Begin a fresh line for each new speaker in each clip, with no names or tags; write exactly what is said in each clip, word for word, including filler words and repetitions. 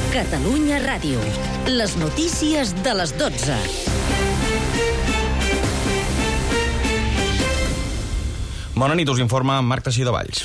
Catalunya Ràdio. Les notícies de les dotze.
Bona nit, us informa Marc Teixidor Valls.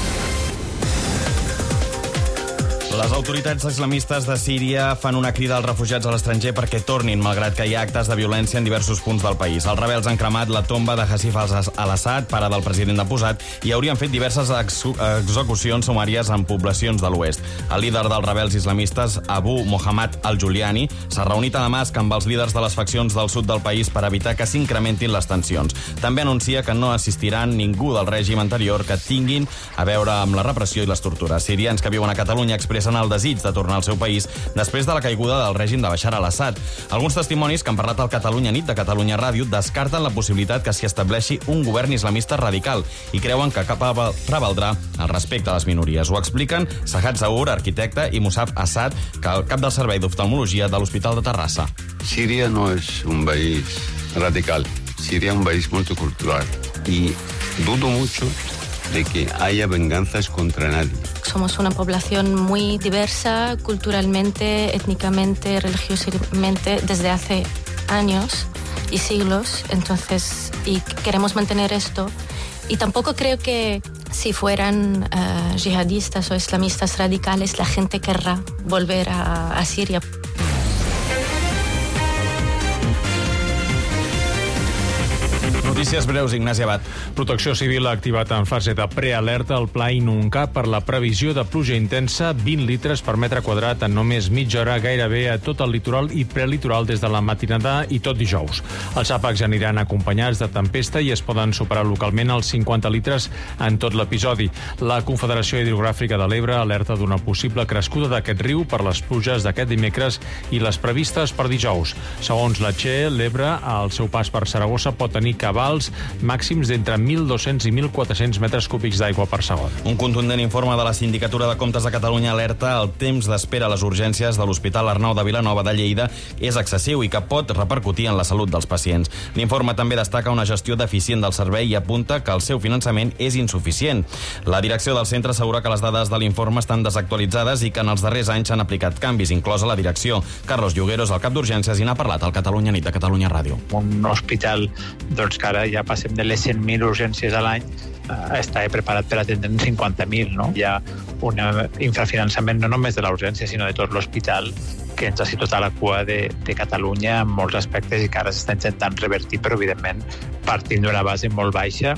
Les autoritats islamistes de Síria fan una crida als refugiats a l'estranger perquè tornin, malgrat que hi ha actes de violència en diversos punts del país. Els rebels han cremat la tomba de Hassif al-Assad, pare del president deposat, i haurien fet diverses ex execucions sumàries en poblacions de l'oest. El líder dels rebels islamistes, Abu Mohammad al-Juliani, s'ha reunit a Damasc amb els líders de les faccions del sud del país per evitar que s'incrementin les tensions. També anuncia que no assistiran ningú del règim anterior que tinguin a veure amb la repressió i les tortures. Sirians que viuen a Catalunya expressen el desig de tornar al seu país després de la caiguda del règim de Bashar al-Assad. Alguns testimonis que han parlat al Catalunya Nit de Catalunya Ràdio descarten la possibilitat que s'hi estableixi un govern islamista radical i creuen que cap prevaldrà el respecte a les minories. Ho expliquen Sahat Zaur, arquitecte, i Musab Assad, que el cap del Servei d'Oftalmologia de l'Hospital de Terrassa.
Síria no és un país radical. Síria es un país multicultural y dudo mucho de que haya venganzas contra nadie.
Somos una población muy diversa, culturalmente, étnicamente, religiosamente, desde hace años y siglos, entonces, y queremos mantener esto. Y tampoco creo que si fueran uh, yihadistas o islamistas radicales, la gente querrá volver a, a Siria.
Notícies breus, Ignasi Abad.
Protecció Civil ha activat en fase de prealerta el pla Inuncar per la previsió de pluja intensa, vint litres per metre quadrat en només mitja hora gairebé a tot el litoral i prelitoral des de la matinada i tot dijous. Els àpacs aniran acompanyats de tempesta i es poden superar localment els cinquanta litres en tot l'episodi. La Confederació Hidrogràfica de l'Ebre alerta d'una possible crescuda d'aquest riu per les pluges d'aquest dimecres i les previstes per dijous. Segons la Che, l'Ebre, al seu pas per Saragossa, pot tenir cabals màxims d'entre mil dos-cents i mil quatre-cents metres cúbics d'aigua per segon.
Un contundent informe de la Sindicatura de Comptes de Catalunya alerta el temps d'espera a les urgències de l'Hospital Arnau de Vilanova de Lleida és excessiu i que pot repercutir en la salut dels pacients. L'informe també destaca una gestió deficient del servei i apunta que el seu finançament és insuficient. La direcció del centre assegura que les dades de l'informe estan desactualitzades i que en els darrers anys s'han aplicat canvis, inclosa la direcció. Carlos Llogueros, el cap d'urgències, i n'ha parlat al Catalunya Nit de Catalunya Ràdio.
Un hospital doncs, que ara ja passem de les cent mil urgències a l'any, eh, està preparat per atendre cinquanta mil. No? Hi ha un infrafinançament no només de la urgència, sinó de tot l'hospital, que ens ha situat a la cua de, de Catalunya en molts aspectes i que ara s'està intentant revertir, però evidentment partint d'una base molt baixa.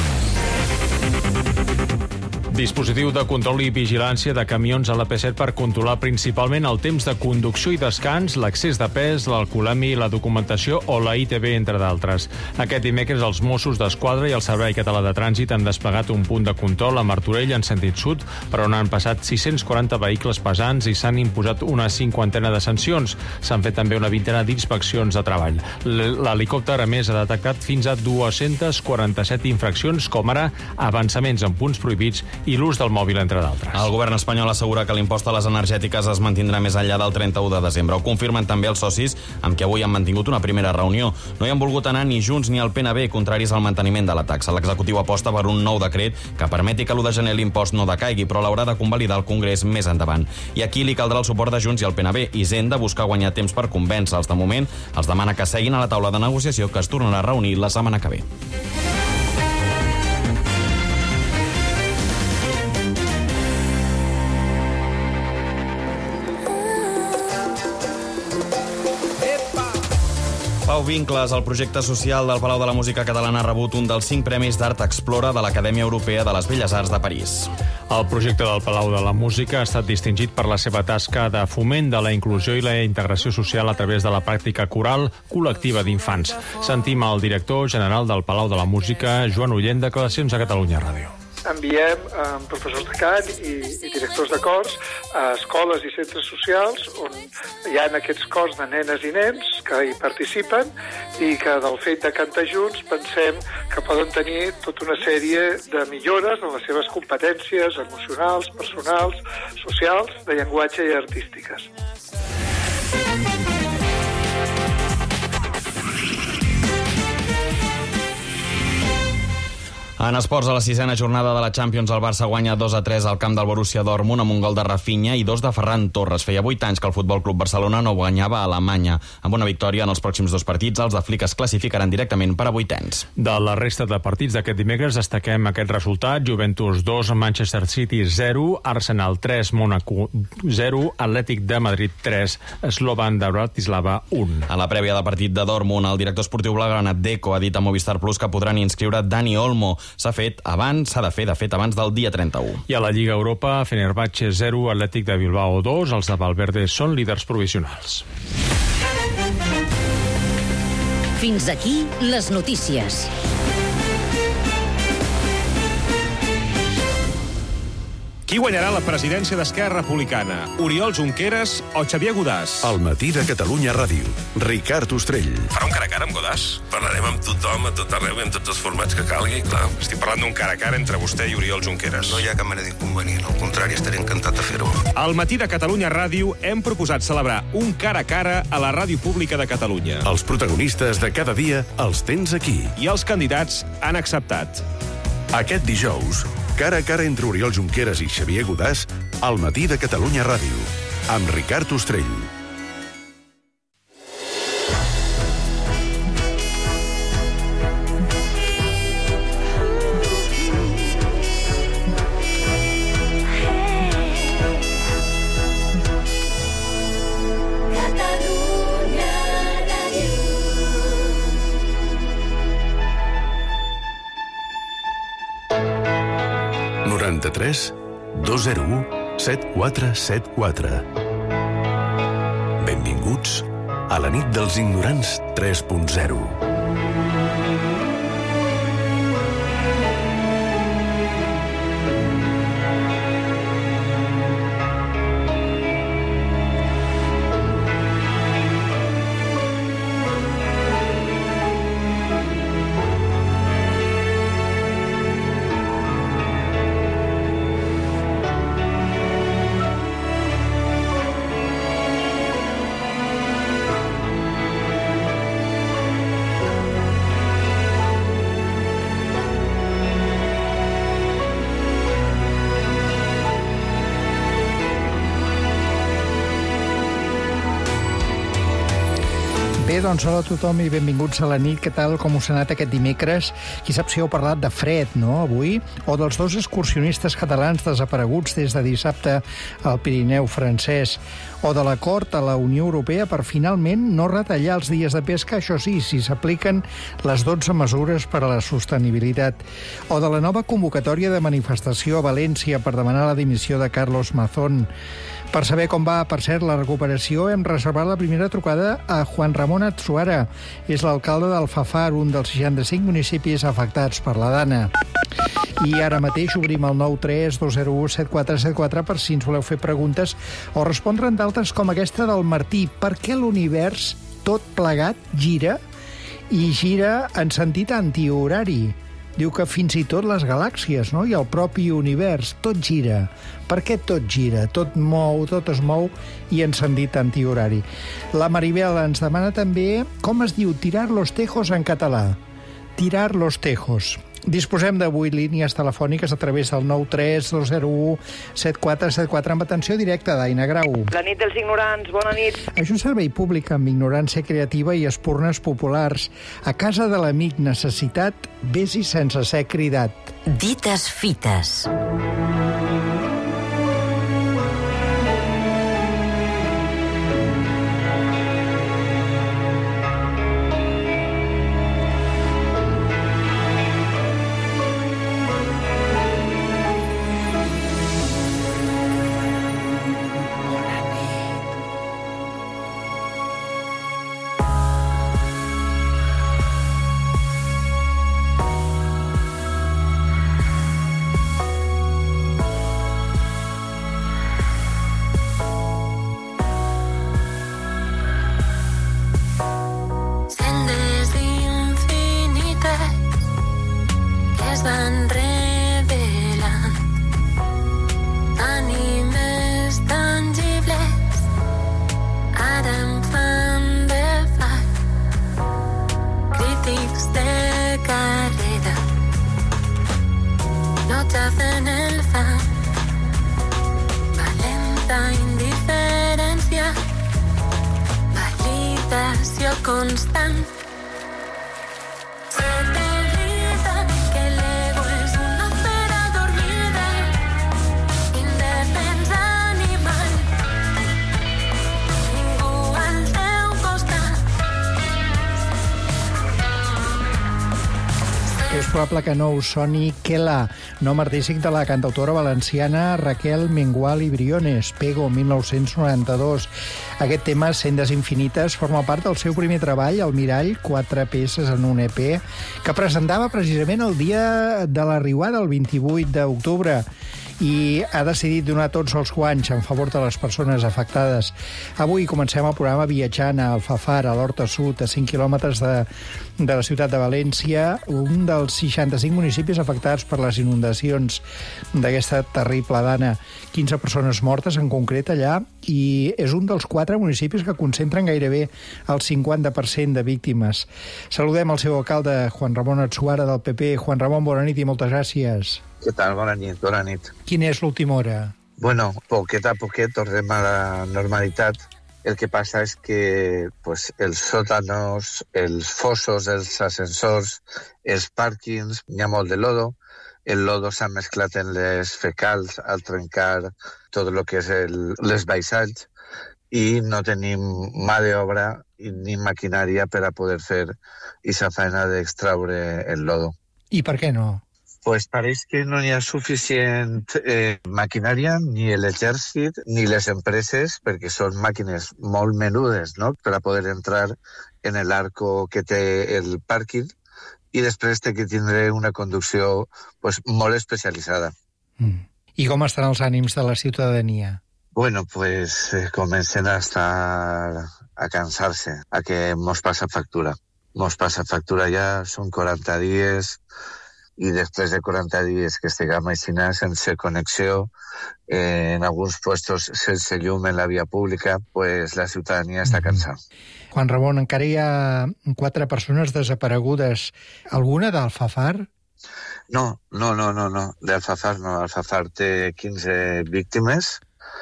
Dispositiu de control i vigilància de camions a l'A P set per controlar principalment el temps de conducció i descans, l'accés de pes, l'alcoholèmia i la documentació o la I T B, entre d'altres. Aquest dimecres els Mossos d'Esquadra i el Servei Català de Trànsit han desplegat un punt de control a Martorell en sentit sud, per on han passat sis-cents quaranta vehicles pesants i s'han imposat una cinquantena de sancions. S'han fet també una vintena d'inspeccions de treball. L'helicòpter, a més, ha detectat fins a dos-cents quaranta-set infraccions, com ara avançaments en punts prohibits i l'ús del mòbil, entre d'altres.
El govern espanyol assegura que l'impost a les energètiques es mantindrà més enllà del trenta-u de desembre. Ho confirmen també els socis amb qui avui han mantingut una primera reunió. No hi han volgut anar ni Junts ni el P N B, contraris al manteniment de la taxa. L'executiu aposta per un nou decret que permeti que l'u de gener l'impost no decaigui, però l'haurà de convalidar el Congrés més endavant. I aquí li caldrà el suport de Junts i el P N B. Hisenda busca guanyar temps per convèncer-los. De moment, els demana que seguin a la taula de negociació que es tornarà a reunir la setmana que ve. Pau Vincles, el projecte social del Palau de la Música Catalana, ha rebut un dels cinc premis d'Art Explora de l'Acadèmia Europea de les Belles Arts de París.
El projecte del Palau de la Música ha estat distingit per la seva tasca de foment de la inclusió i la integració social a través de la pràctica coral col·lectiva d'infants. Sentim el director general del Palau de la Música, Joan Ullent, declaracions a Catalunya Ràdio.
Enviem eh, professors de cant i, i directors de cors a escoles i centres socials on hi ha aquests cors de nenes i nens que hi participen i que del fet de cantar junts pensem que poden tenir tota una sèrie de millores en les seves competències emocionals, personals, socials, de llenguatge i artístiques.
En esports, a la sisena jornada de la Champions, el Barça guanya dos a tres al camp del Borussia Dortmund amb un gol de Rafinha i dos de Ferran Torres. Feia vuit anys que el Futbol Club Barcelona no guanyava a Alemanya. Amb una victòria en els pròxims dos partits, els de Flick es classificaran directament per a vuitens.
De la resta de partits d'aquest dimecres destaquem aquest resultat: Juventus dos, Manchester City zero, Arsenal tres, Mónaco zero, Atlètic de Madrid tres, Slovan de Bratislava un.
A la prèvia del partit de Dortmund, el director esportiu blaugrana Deco ha dit a Movistar Plus que podran inscriure Dani Olmo. S'ha fet abans, s'ha de fer, de fet, abans del dia trenta-u.
I a la Lliga Europa, Fenerbahçe zero, Atlètic de Bilbao dos, els de Valverde són líders provisionals.
Fins aquí les notícies.
Qui guanyarà la presidència d'Esquerra Republicana? Oriol Junqueras o Xavier Godàs?
Al matí de Catalunya Ràdio. Ricard Ostrell.
Farà un cara a cara amb Godàs? Parlarem amb tothom, a tot arreu i en tots els formats que calgui, clar.
Estic parlant d'un cara a cara entre vostè i Oriol Junqueras.
No hi ha cap mena d'inconvenient, al contrari, estaré encantat de fer-ho.
Al matí de Catalunya Ràdio hem proposat celebrar un cara a cara a la Ràdio Pública de Catalunya.
Els protagonistes de cada dia els tens aquí.
I els candidats han acceptat.
Aquest dijous, cara a cara entre Oriol Junqueras i Xavier Godàs al matí de Catalunya Ràdio, amb Ricard Ostrell. noranta-tres dos zero u set quatre set quatre. Benvinguts a la nit dels ignorants tres punt zero.
Bé, doncs hola a tothom i benvinguts a la nit. Què tal, com us ha anat aquest dimecres? Qui sap si heu parlat de fred, no, avui? O dels dos excursionistes catalans desapareguts des de dissabte al Pirineu francès? O de l'acord a la Unió Europea per finalment no retallar els dies de pesca, això sí, si s'apliquen les dotze mesures per a la sostenibilitat? O de la nova convocatòria de manifestació a València per demanar la dimissió de Carlos Mazón? Per saber com va, per cert, la recuperació, hem reservat la primera trucada a Juan Ramon Atsuara. És l'alcalde d'Alfafar, un dels seixanta-cinc municipis afectats per la Dana. I ara mateix obrim el nou tres dos zero u set quatre set quatre per si ens voleu fer preguntes o respondre'n d'altres com aquesta del Martí. Per què l'univers, tot plegat, gira i gira en sentit antihorari? Diu que fins i tot les galàxies, no? I el propi univers, tot gira. Per què tot gira? Tot mou, tot es mou i en sentit antihorari. La Maribel ens demana també com es diu tirar los tejos en català. Tirar los tejos. Disposem de vuit línies telefòniques a través del nou tres dos zero u set quatre set quatre amb atenció directa d'Aina Grau.
La nit dels ignorants, bona nit.
És un servei públic amb ignorància creativa i espurnes populars. A casa de l'amic necessitat, vés-hi sense ser cridat.
Dites fites.
silencio constant. Se t'oblida que l'ego és una fera dormida, indefens animal, ningú al teu costat.
És probable que no us soni Kela, nom artístic de la cantautora valenciana Raquel Mengual i Briones, Pego, mil nou-cents noranta-dos. Aquest tema, Sendes infinites, forma part del seu primer treball, El mirall, quatre peces en un E P, que presentava precisament el dia de la riuada, el vint-i-vuit d'octubre, i ha decidit donar tots els guanys en favor de les persones afectades. Avui comencem el programa viatjant a Alfafar, a l'Horta Sud, a cinc quilòmetres de, de la ciutat de València, un dels seixanta-cinc municipis afectats per les inundacions d'aquesta terrible dana. quinze persones mortes en concret allà, i és un dels quatre municipis que concentren gairebé el cinquanta per cent de víctimes. Saludem el seu alcalde, Juan Ramon Atsuara, del P P. Juan Ramon, bona nit i moltes gràcies.
Què tal? Bona nit, bona nit.
Quina és l'última hora?
Bueno, poquet a poquet tornem a la normalitat. El que passa és que pues, els sòtanos, els fossos, els ascensors, els pàrquings, hi ha molt de lodo. El lodo s'ha mesclat en les fecals al trencar tot el que és el, les baixalls, i no tenim mà d'obra ni maquinària per a poder fer aquesta feina d'extraure el lodo.
I per què no?
Pues pareix que no hi ha suficient eh, maquinària, ni l'exèrcit, ni les empreses, perquè són màquines molt menudes, no?, per a poder entrar en l'arco que té el pàrquing, i després té que tindre una conducció pues, molt especialitzada.
Mm. I com estan els ànims de la ciutadania?
Bueno, pues eh, comencen a estar a cansar-se, a que mos passa factura. Mos passa factura ja, són quaranta dies, i després de quaranta dies que estiguem així sense connexió, eh, en alguns puestos sense llum en la via pública, pues la ciutadania està cansada.
Juan Ramon, encara hi ha quatre persones desaparegudes. Alguna d'Alfafar?
No, no, no, no, no. D'Alfafar no. Alfafar té quinze víctimes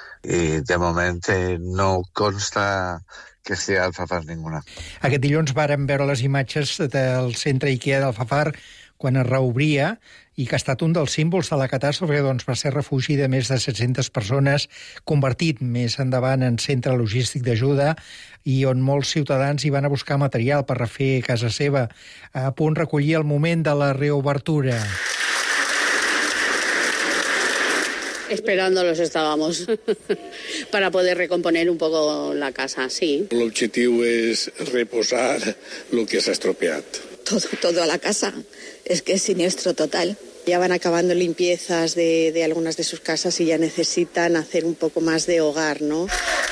i de moment eh, no consta que sigui Alfafar ninguna.
Aquest dilluns vàrem veure les imatges del centre IKEA d'Alfafar quan es reobria, i que ha estat un dels símbols de la catàstrofe, doncs va ser refugi de més de set-centes persones, convertit més endavant en centre logístic d'ajuda, i on molts ciutadans hi van a buscar material per refer casa seva, a punt recollir el moment de la reobertura.
Esperándolos estábamos para poder recomponer un poco la casa, sí.
L'objectiu és reposar lo que s'ha estropeat.
Todo, todo a la casa. Es que es siniestro total. Ya van acabando limpiezas de, de algunas de sus casas y ya necesitan hacer un poco más de hogar, ¿no?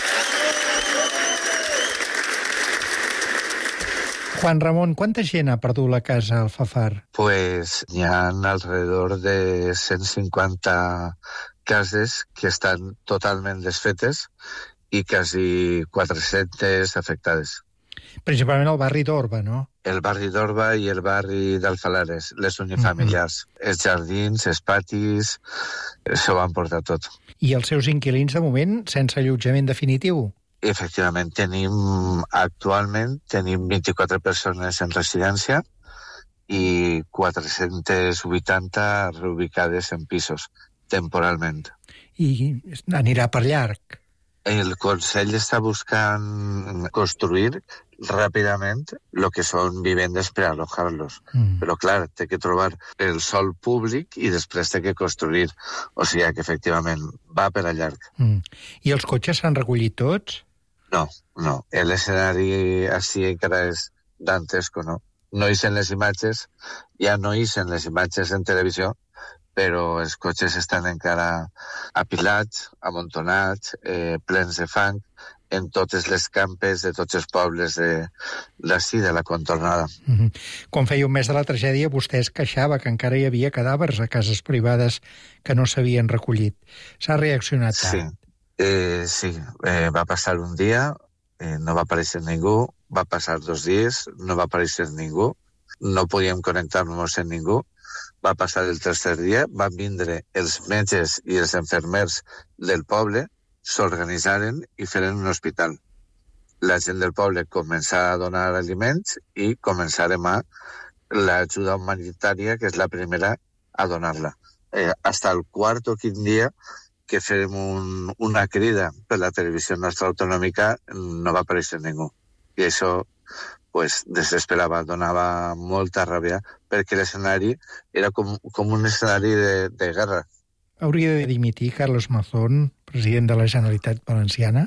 Juan Ramon, ¿cuánta gent ha perdut la casa a Alfafar?
Pues hi ha alrededor de cent cinquanta cases que estan totalment desfetes i quasi quatre-centes afectades. Principalment el barri d'Orba, no? El barri d'Orba i el barri d'Alfalares, les unifamiliars. Mm-hmm. Els jardins, els patis, s'ho van portar tot.
I els seus inquilins, de moment, sense allotjament definitiu?
Efectivament, tenim, actualment, tenim vint-i-quatre persones en residència i quatre-cents vuitanta reubicades en pisos, temporalment.
I anirà per llarg?
El Consell està buscant construir ràpidament el que són vivendes per alojar-los. Mm. Però, clar, té que trobar el sòl públic i després té que construir. O sigui que, efectivament, va per a llarg.
Mm. I els cotxes s'han recollit tots?
No, no. L'escenari així encara és dantesco, no? No ixen les imatges, ja no ixen les imatges en televisió, però els cotxes estan encara apilats, amuntonats, eh, plens de fang, en totes les campes de tots els pobles de d'ací, de la contornada.
Mm-hmm. Quan feia un mes de la tragèdia, vostè es queixava que encara hi havia cadàvers a cases privades que no s'havien recollit. S'ha reaccionat tant?
Sí, eh, sí. Eh, va passar un dia, eh, no va aparèixer ningú, va passar dos dies, no va aparèixer ningú, no podíem connectar-nos amb ningú, va passar el tercer dia, van vindre els metges i els enfermers del poble, s'organitzaren i feren un hospital. la gent del poble començar a donar aliments i començarem a l'ajuda humanitària, que és la primera a donar-la. Eh, hasta el quart o quin dia que fem un, una crida per la televisió nostra autonòmica no va aparèixer ningú. I això pues, desesperava, donava molta ràbia, perquè l'escenari era com, com un escenari de, de guerra.
Hauria de dimitir Carlos Mazón, president de la Generalitat Valenciana?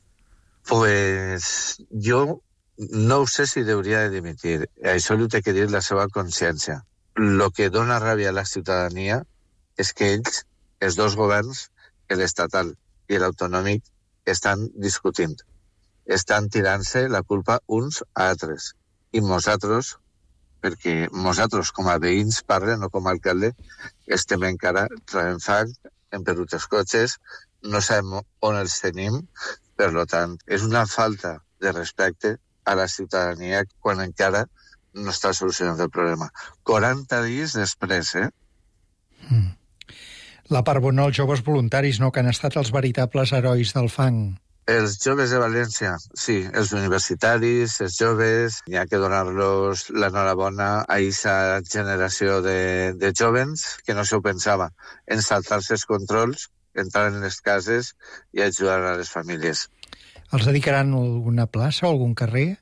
Pues jo no sé si hauria de dimitir. Això li té que dir la seva consciència. El que dona ràbia a la ciutadania és que ells, els dos governs, l'estatal i l'autonòmic, estan discutint. Estan tirant-se la culpa uns a altres. I nosaltres, perquè nosaltres com a veïns parlen, no com a alcalde, estem encara traient fang, hem perdut els cotxes, no sabem on els tenim, per tant, és una falta de respecte a la ciutadania quan encara no està solucionant el problema. quaranta dies després, eh?
Mm. La part bona, els joves voluntaris, no?, que han estat els veritables herois del fang.
Els joves de València, sí, els universitaris, els joves, hi ha que donar-los l'enhorabona a aquesta generació de, de jovens que no s'ho pensava, en saltar-se els controls, entrar en les cases i ajudar a les famílies.
Els dedicaran a alguna plaça o algun carrer?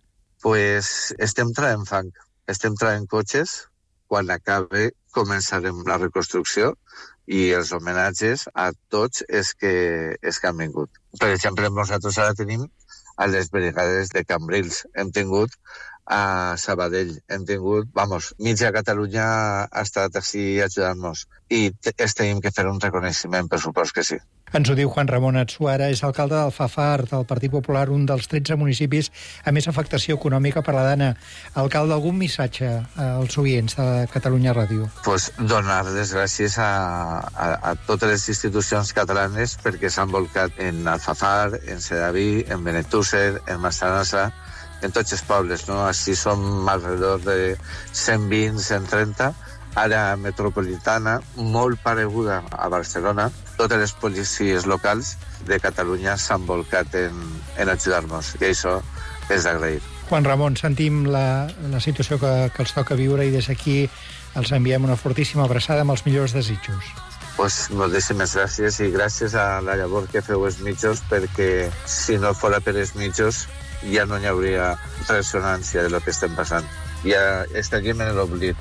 Pues estem traient fang, estem traient cotxes, quan acabe començarem la reconstrucció i els homenatges a tots els que, els que han vingut. Per exemple, nosaltres ara tenim a les brigades de Cambrils, hem tingut a Sabadell, hem tingut, vamos, mitja Catalunya ha estat així ajudant-nos i els tenim que fer un reconeixement, per supost que sí.
Ens ho diu Juan Ramón Atsuara, és alcalde d'Alfafar, del Partit Popular, un dels tretze municipis a més afectació econòmica per la dana. Alcalde, algun missatge als oients de Catalunya Ràdio?
Pues donar les gràcies a, a, a totes les institucions catalanes perquè s'han volcat en Alfafar, en Sedaví, en Benetússer, en Massanassa, en tots els pobles, no? Així som alrededor de cent vint, cent trenta, àrea metropolitana, molt pareguda a Barcelona. Totes les policies locals de Catalunya s'han volcat en, en ajudar-nos, i això és d'agrair.
Juan Ramón, sentim la, la situació que, que els toca viure i des d'aquí els enviem una fortíssima abraçada amb els millors desitjos.
Pues moltíssimes gràcies i gràcies a la llavor que feu els mitjos, perquè si no fora per els mitjos ja no hi hauria ressonància de lo que estem passant. Ja estaríem en l'oblit.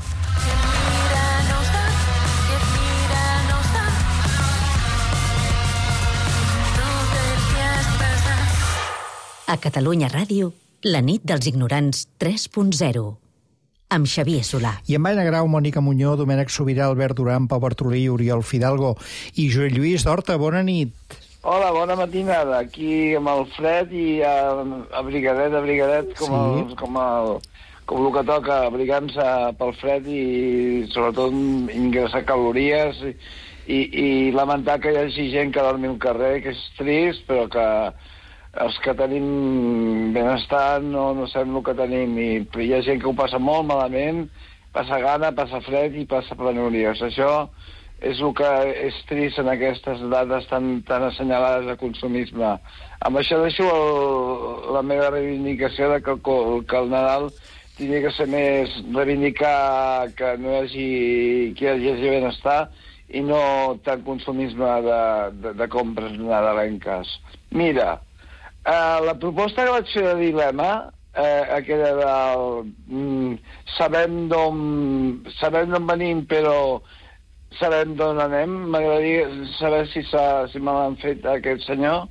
A Catalunya Ràdio, la nit dels ignorants tres punt zero. Amb Xavier Solà.
I en Baina Grau, Mònica Muñó, Domènec Sobirà, Albert Duran, Pau Bartolí, Oriol Fidalgo i Joel Lluís d'Horta. Bona nit.
Hola, bona matinada. Aquí amb el fred i a, a brigadet, a brigadet, com, sí. el, com, el, com el que toca, abrigant-se pel fred i sobretot ingressar calories i, i, i lamentar que hi hagi gent que dormi al carrer, que és trist, però que els que tenim benestar no, no sabem el que tenim. I hi ha gent que ho passa molt malament, passa gana, passa fred i passa penúries. Això és el que és trist en aquestes dades tan, tan assenyalades de consumisme. Amb això deixo el, la meva reivindicació de que el, que el Nadal tindria que ser més reivindicar que no hi hagi, que hi hagi benestar i no tant consumisme de, de, de compres nadalenques. Mira, eh, la proposta que vaig fer de dilema, eh, aquella del mm, sabem d'on sabem d'on venim però sabem d'on anem, m'agradaria saber si, si me l'han fet aquest senyor.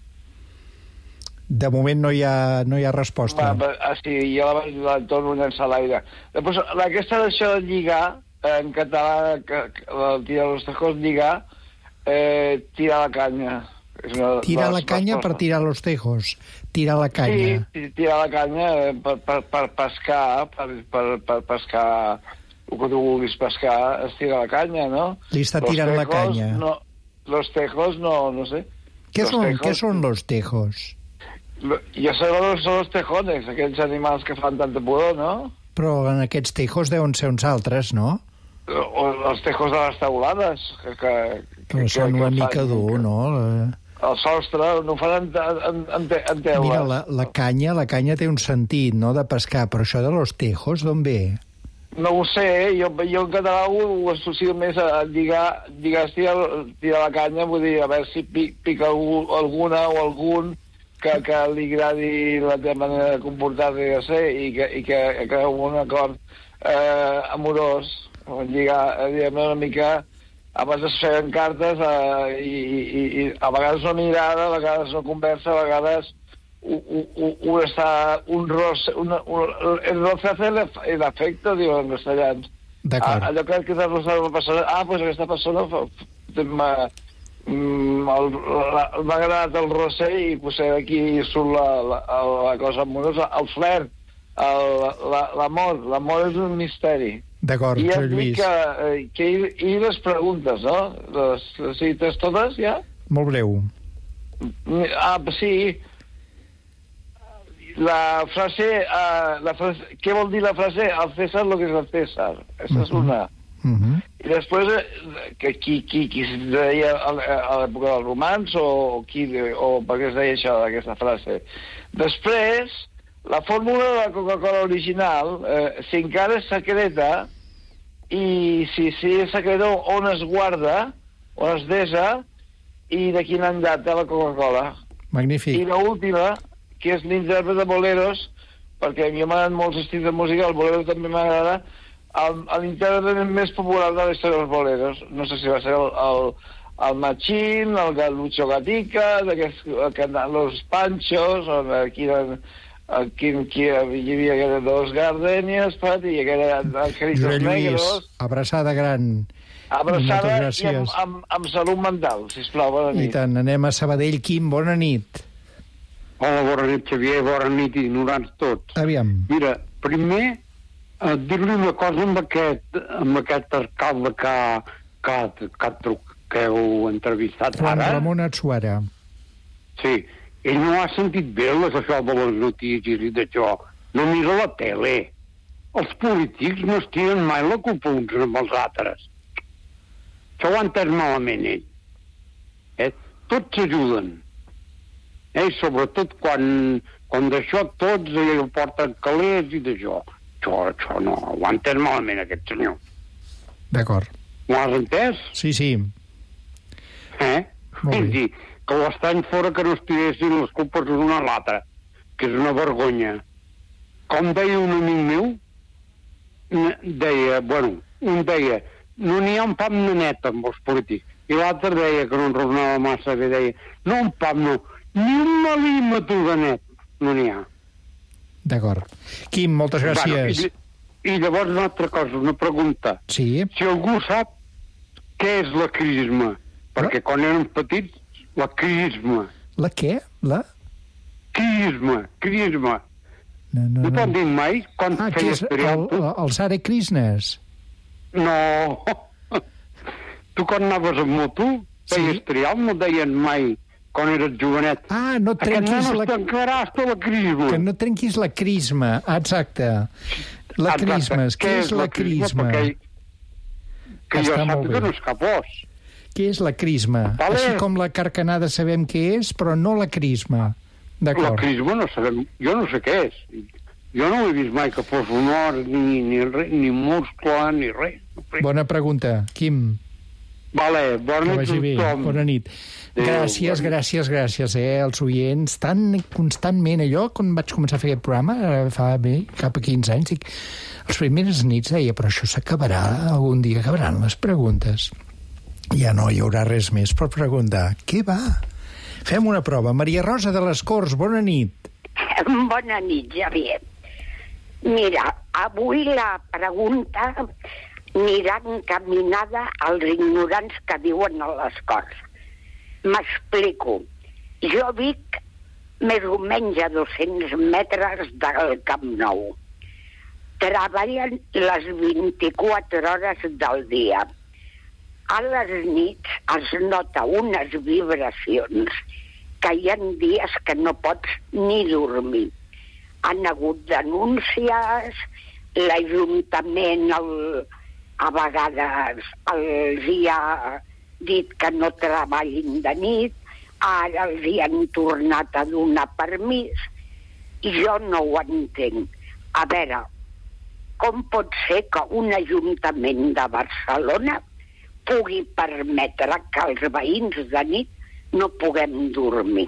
De moment no hi ha, no hi ha resposta.
Va, ah, sí, jo la, la torno a llançar a l'aire. Després, aquesta d'això de lligar, en català, que, que, el tirar los tejos, lligar, eh, tirar la canya. És una,
tirar la canya per tirar los tejos. Tirar la canya.
Sí, tirar la canya per, per, per pescar, per, per, per pescar el que tu vulguis pescar, es tira la canya, no?
Li està tirant la canya.
No, los tejos no, no sé.
Què són, tejos, què són los tejos?
Jo sé que són los tejones, aquells animals que fan tanta pudor, no?
Però en aquests tejos deuen ser uns altres, no?
O els tejos de les taulades. Que, que,
que són una mica dur, no?
el sostre, no ho fan en, en, en, te, en teula.
Mira, la, la canya, la canya té un sentit, no?, de pescar, però això de los tejos, d'on ve?
No ho sé, jo, jo en català ho, ho associo més a lligar, lligar tirar, tirar la canya, vull dir, a veure si pica algú, alguna o algun que, que li agradi la teva manera de comportar-se i, ser, i que, i que, que un acord eh, amorós, lligar, diguem una mica, a vegades es feien cartes eh, i, i, i a vegades una mirada, a vegades una conversa, a vegades un, un, un, está, un roce, una, un, el roce hace el, el afecto, digo, en castellans.
D'acord.
Allò que quizás no sabe una persona, ah, pues aquesta persona m'ha m'ha agradat el roce i pues, aquí surt la, la, la cosa amorosa, el flirt, l'amor, l'amor és un misteri.
D'acord,
I ja
Lluís.
dic que, que i, i les preguntes, no? Les, sí, tens totes, ja?
Molt breu.
Ah, sí. La frase, uh, la frase... Què vol dir la frase? Al César lo que és el César. Aquesta uh-huh. és una.
Uh-huh.
I després, que qui, qui, qui es deia a l'època dels romans o, qui, o per què es deia això, aquesta frase? Després, la fórmula de la Coca-Cola original, eh, si encara és secreta, i si, si és secreta, on es guarda, on es desa, i de quin any data la Coca-Cola.
Magnífic.
I l'última, que és l'intèrpret de boleros, perquè a mi m'agraden molts estils de música, el bolero també m'agrada, l'intèrpret més popular de la història dels boleros. No sé si va ser el, el, el Machín, el Galucho Gatica, los Panchos, o aquí eren... Aquí, aquí hi havia aquests dos gardènies, Pati, i aquests angelitos negros.
Abraçada gran.
Abraçada i amb, amb, amb salut mental, sisplau, bona nit.
I tant, anem a Sabadell. Quim, bona nit.
Hola, bona nit, Xavier, bona nit, ignorants tots.
Aviam.
Mira, primer, eh, dir-li una cosa amb aquest, amb aquest alcalde que, que, que, que heu entrevistat
Juan
ara.
Ramon Atsuara.
Sí, ell no ha sentit bé les, això de les notícies i d'això. No mira la tele. Els polítics no es tiren mai la culpa uns amb els altres. Això ho ha entès malament, ell. Eh? Tots s'ajuden. Eh? Sobretot quan, quan d'això tots eh, porten calés i d'això. Això, això no, ho ha entès malament, aquest senyor.
D'acord.
Ho has entès?
Sí, sí.
Eh?
Molt bé.
Que l'estany fora que no es tiressin les culpes l'una a l'altra, que és una vergonya. Com deia un amic meu, deia, bueno, un deia, no n'hi ha un pam de net amb els polítics, i l'altre deia, que no en resonava massa bé, deia, no un pam, no, ni un milímetre de net, no n'hi ha.
D'acord. Quim, moltes gràcies.
Bueno, i, I llavors una altra cosa, una pregunta.
Sí?
Si algú sap què és la crisma, perquè quan érem petits la crisma.
La què? La?
Crisma, crisma.
No, no,
no.
no.
t'han dit mai? Quan
ah, que és el, el Sare Krishnas?
No. Tu quan anaves amb moto, feies sí. trial, no deien mai quan eres jovenet.
Ah, no trenquis la...
Aquest la crisma.
Que no trenquis la crisma, exacte. La
exacte.
crisma, què és la crisma?
Perquè, que jo sàpiga que no és cap os.
Què és la crisma?
Vale.
Així com la carcanada sabem què és, però no la crisma.
La crisma no sabem... Jo no sé què és. Jo no he vist mai que fos un or, ni, ni, re, ni muscle, ni res.
Bona pregunta, Quim.
Vale, bona nit a tothom.
Bona nit. Gràcies, Déu, gràcies, gràcies, eh, als oients. Tan constantment, allò, quan vaig començar a fer aquest programa, fa bé, cap a quinze anys, dic, les primeres nits deia, però això s'acabarà, algun dia acabaran les preguntes. Ja no hi haurà res més per preguntar. Què va? Fem una prova. Maria Rosa de les Corts, bona nit.
Bona nit, Javier. Mira, avui la pregunta anirà encaminada als ignorants que viuen a les Corts. M'explico. Jo vic més o menys a dos-cents metres del Camp Nou. Treballen les vint-i-quatre hores del dia. A les nits es nota unes vibracions que hi ha dies que no pots ni dormir. Han hagut denúncies, l'Ajuntament el, a vegades els hi ha dit que no treballin de nit, ara els hi han tornat a donar permís i jo no ho entenc. A veure, com pot ser que un ajuntament de Barcelona pugui permetre que els veïns de nit no puguem dormir?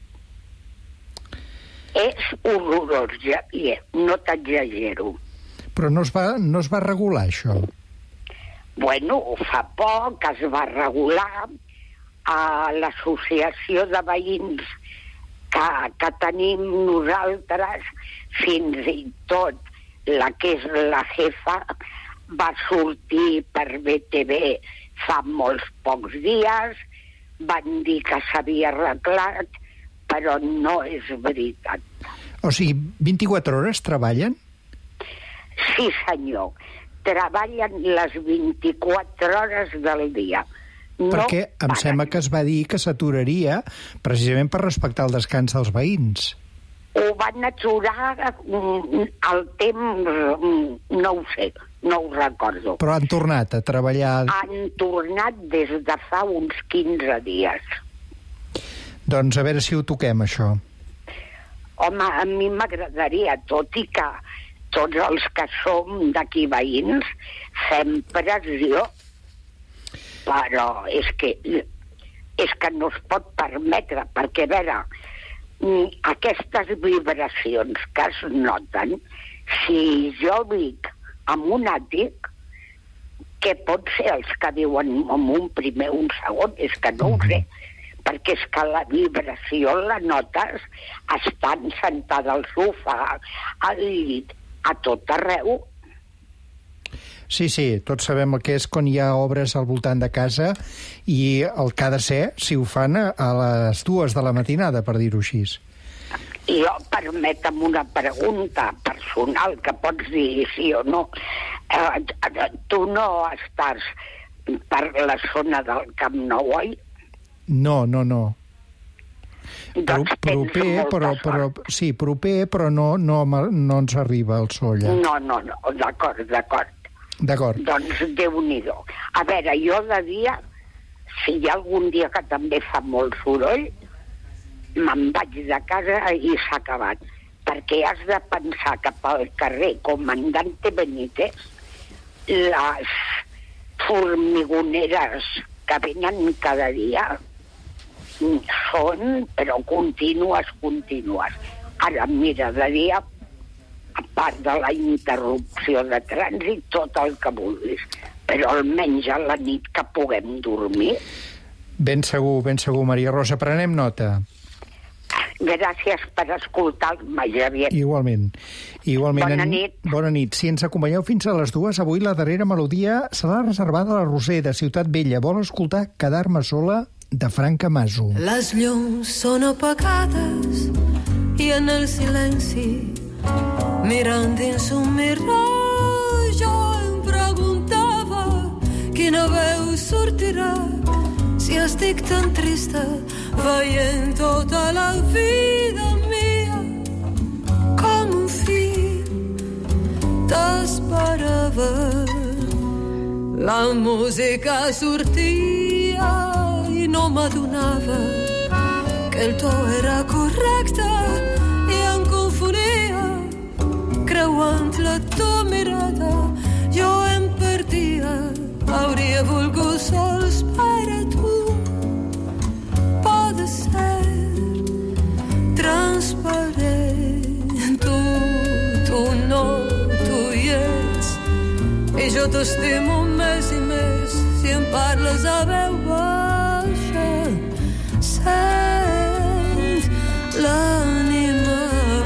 És horrorós, Javier, no t'exagero.
Però no es va, no es va regular, això?
Bueno, fa poc es va regular a l'associació de veïns que, que tenim nosaltres, fins i tot la que és la jefa va sortir per B T V fa molts pocs dies, van dir que s'havia arreglat, però no és veritat.
O sigui, vint-i-quatre hores treballen?
Sí, senyor. Treballen les vint-i-quatre hores del dia. No
Perquè em
paren.
sembla que es va dir que s'aturaria precisament per respectar el descans dels veïns.
Ho van aturar al temps, no ho sé, no ho recordo.
Però han tornat a treballar...
Han tornat des de fa uns quinze dies.
Doncs a veure si ho toquem, això.
Home, a mi m'agradaria, tot i que tots els que som d'aquí veïns fem pressió, però és que, és que no es pot permetre, perquè, a veure, aquestes vibracions que es noten, si jo vic en un àtic, què pot ser els que diuen en un primer, un segon? És que no ho sé, perquè és que la vibració la notes estant sentada al sofà, al llit, a tot arreu.
Sí, sí, tots sabem el que és quan hi ha obres al voltant de casa i el que ha de ser si ho fan a les dues de la matinada, per dir-ho així.
I jo, permetem una pregunta personal que pots dir sí o no. Eh, tu no estàs per la zona del Camp Nou, oi?
No, no, no.
Doncs
proper, però, però, sí, proper, però no, no, no ens arriba el sol allà.
No, no, no, d'acord, d'acord.
D'acord.
Doncs Déu-n'hi-do. A veure, jo de dia, si hi ha algun dia que també fa molt soroll, me'n vaig de casa i s'ha acabat. Perquè has de pensar que pel carrer Comandante Benítez les formigoneres que venen cada dia són, però contínues, contínues. Ara, mira, de dia, a part de la interrupció de trànsit, tot el que vulguis. Però almenys a la nit que puguem dormir.
Ben segur, ben segur, Maria Rosa. Prenem nota.
Gràcies per escoltar-me, Javier.
Igualment. Igualment.
Bona nit.
Bona nit. Si ens acompanyeu fins a les dues, avui la darrera melodia serà reservada a la Roser, de Ciutat Vella. Vol escoltar Quedar-me sola, de Franca Maso.
Les llums són apagades i en el silenci, mirant dins un mirall, jo em preguntava quina veu sortirà si estic tan trista veient tota la vida mia com un fill t'esperava. La música sortia i no m'adonava que el to era correcte i em confonia. Creuant la tua mirada jo em perdia. Hauria volgut sols per a tu. Pode ser transparent. Tu, tu no, tu hi ets. I jo t'estimo més i més si em parles a veu baixa. Sent l'ànima.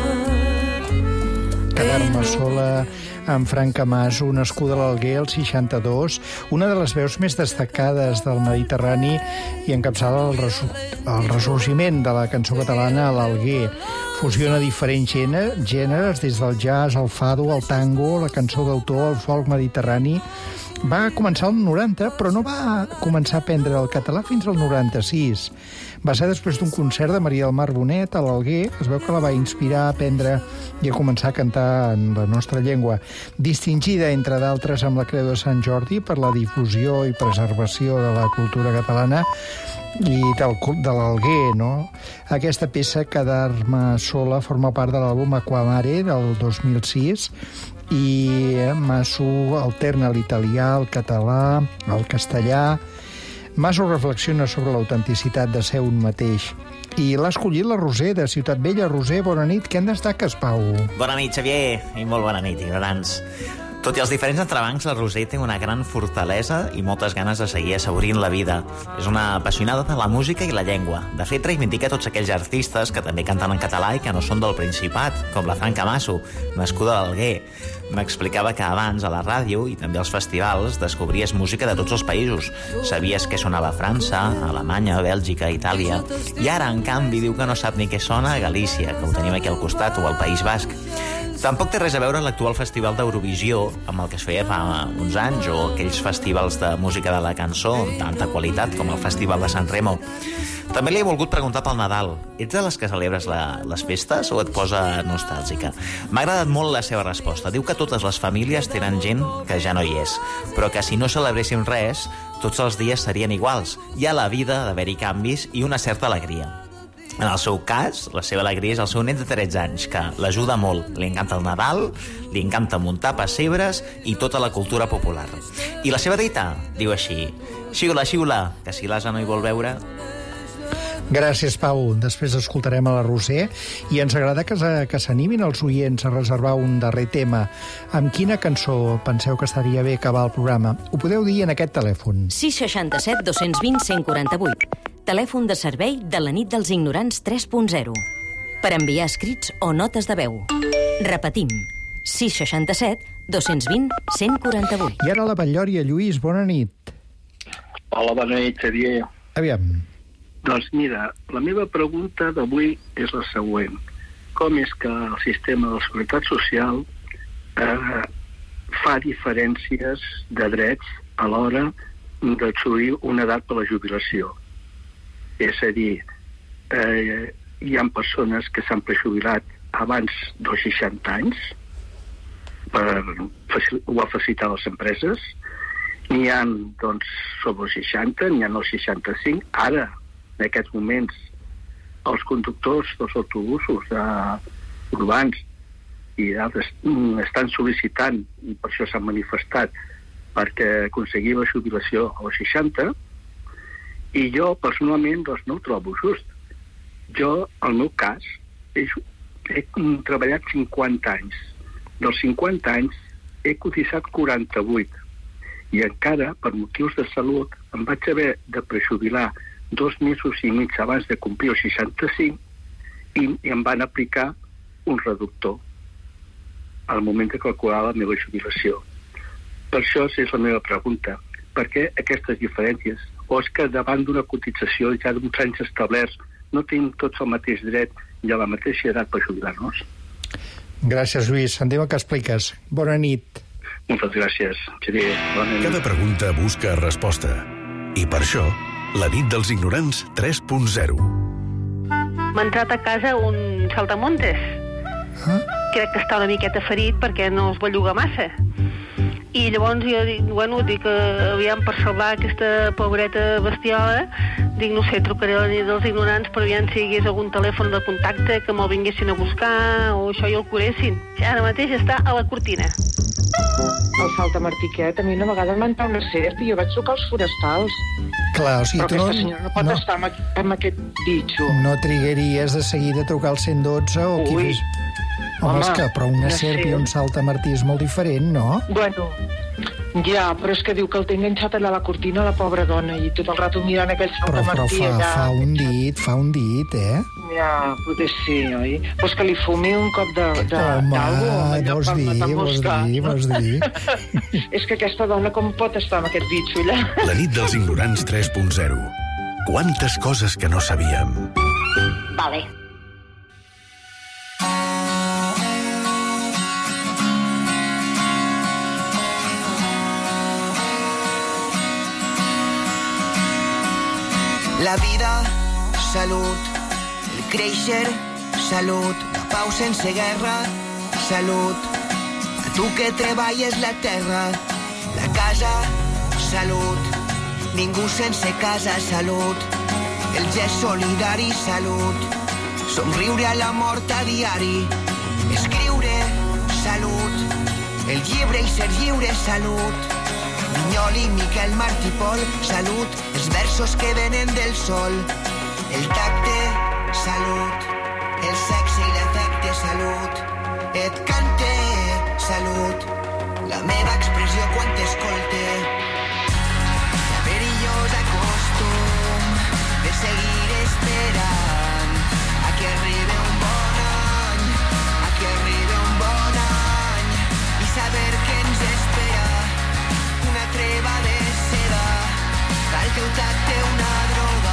Quedar-me sola amb Franca Maso, nascuda a l'Alguer el seixanta-dos, una de les veus més destacades del Mediterrani i encapçala el, resur el ressorgiment de la cançó catalana a l'Alguer. Fusiona diferents gèneres, des del jazz, el fado, el tango, la cançó d'autor, el folk mediterrani. Va començar al noranta, però no va començar a aprendre el català fins al noranta-sis. Va ser després d'un concert de Maria del Mar Bonet a l'Alguer, es veu que la va inspirar a aprendre i a començar a cantar en la nostra llengua. Distingida, entre d'altres, amb la Creu de Sant Jordi per la difusió i preservació de la cultura catalana, i del, de l'Alguer, no? Aquesta peça, Quedar-me sola, forma part de l'àlbum Aquamare del dos mil sis i Masu alterna l'italià, el català, el castellà. Masu reflexiona sobre l'autenticitat de ser un mateix. I l'ha escollit la Roser, de Ciutat Vella. Roser, bona nit. Què en destaques, Pau?
Bona nit, Xavier, i molt bona nit, ignorants. Tot i els diferents entrebancs, la Roser té una gran fortalesa i moltes ganes de seguir assaborint la vida. És una apassionada de la música i la llengua. De fet, reivindica tots aquells artistes que també canten en català i que no són del Principat, com la Franca Masu, nascuda a l'Alguer. M'explicava que abans, a la ràdio i també als festivals, descobries música de tots els països. Sabies què sonava a França, a Alemanya, a Bèlgica, a Itàlia. I ara, en canvi, diu que no sap ni què sona a Galícia, que ho tenim aquí al costat, o al País Basc. Tampoc té res a veure l'actual Festival d'Eurovisió, amb el que es feia fa uns anys, o aquells festivals de música de la cançó amb tanta qualitat com el Festival de San Remo. També li he volgut preguntar pel Nadal. Ets de les que celebres la, les festes o et posa nostàlgica? M'ha agradat molt la seva resposta. Diu que totes les famílies tenen gent que ja no hi és, però que si no celebréssim res, tots els dies serien iguals. Hi ha la vida d'haver-hi canvis i una certa alegria. En el seu cas, la seva alegria és el seu net de tretze anys, que l'ajuda molt. Li encanta el Nadal, li encanta muntar pessebres i tota la cultura popular. I la seva dita diu així: xiula, xiula, que si l'asa no hi vol veure...
Gràcies, Pau. Després escoltarem a la Roser i ens agrada que, que s'animin els oients a reservar un darrer tema. Amb quina cançó penseu que estaria bé acabar el programa? Ho podeu dir en aquest telèfon.
sis seixanta-set dos cents vint cent quaranta-vuit. Telèfon de servei de la nit dels ignorants tres punt zero. Per enviar escrits o notes de veu. Repetim. sis seixanta-set dos cents vint cent quaranta-vuit.
I ara la Batllòria. Lluís, bona nit.
Hola, bona nit, Xavier.
Aviam.
Doncs mira, la meva pregunta d'avui és la següent. Com és que el sistema de la Seguretat Social eh, fa diferències de drets a l'hora d'assolir una edat per la jubilació? És a dir, eh, hi ha persones que s'han prejubilat abans dels seixanta anys, per, ho ha facilitat les empreses, n'hi ha doncs, sobre els seixanta, n'hi ha els seixanta-cinc. Ara, en aquests moments, els conductors dels autobusos eh, urbans i d'altres estan sol·licitant, i per això s'han manifestat, perquè aconseguir la jubilació als seixanta, i jo, personalment, doncs, no ho trobo just. Jo, el meu cas, he, he treballat cinquanta anys. Dels cinquanta anys, he cotitzat quaranta-vuit. I encara, per motius de salut, em vaig haver de prejubilar dos mesos i mig abans de complir els seixanta-cinc i, i em van aplicar un reductor al moment de calcular la meva jubilació. Per això és la meva pregunta. Per què aquestes diferències? O és que davant d'una cotització ja d'uns anys establerts no tenim tots el mateix dret i a la mateixa edat per jubilar-nos?
Gràcies, Lluís. En diuen que expliques. Bona nit.
Moltes gràcies, Xavier. Bona nit.
Cada pregunta busca resposta. I per això, la nit dels ignorants tres punt zero.
M'ha entrat a casa un saltamontes.
Ah?
Crec que està una miqueta ferit perquè no es belluga massa. I llavors jo dic, bueno, dic, aviam, per salvar aquesta pobreta bestiola, dic, no sé, trucaré a la nit dels ignorants per aviam si hi hagués algun telèfon de contacte que me'l vinguessin a buscar o això i el curessin. Ja ara mateix està a la cortina.
El saltamartiquet, a mi una vegada em va entrar una serp i jo vaig trucar als forestals.
Clar, o sigui,
però
tu
aquesta
no,
senyora no pot
no,
estar amb, amb aquest bitxo.
No trigueries de seguida a trucar al cent dotze o qui
Ui.
fes... Home,
Home,
és que, però una
una
serp i
serp.
un saltamartí és molt diferent, no?
Bueno, ja, però és que diu que el té enganxat allà a la cortina, la pobra dona, i tot el rato mirant aquell
Però, però
saltamartí
fa,
allà.
fa un dit, fa un dit, eh?
Ja, potser sí, oi? Pues que li fumi un cop de... de
Home,
d'algo, allò
vols
per
dir,
matar
vols
mosca.
dir, vols dir.
És que aquesta dona com pot estar amb aquest bitxo allà?
La nit dels ignorants tres punt zero. Quantes coses que no sabíem.
Vale.
La vida, salut. El créixer, salut. La pau sense guerra, salut. A tu que treballes la terra. La casa, salut. Ningú sense casa, salut. el gest solidari, salut. Somriure a la mort a diari, escriure, salut. El llibre i ser lliure, salut. Vinyoli, Miquel, Martí, Pol, salut. Els versos que venen del sol. El tacte, salut. El sexe i l'efecte, salut. Et cante, salut. La meva expressió quan t'escolte. La perillosa costum de seguir esperant a que arribi un bon any, a que arribi un bon any, i saber que ens espera una treva de seda, cal que ho tacte una droga.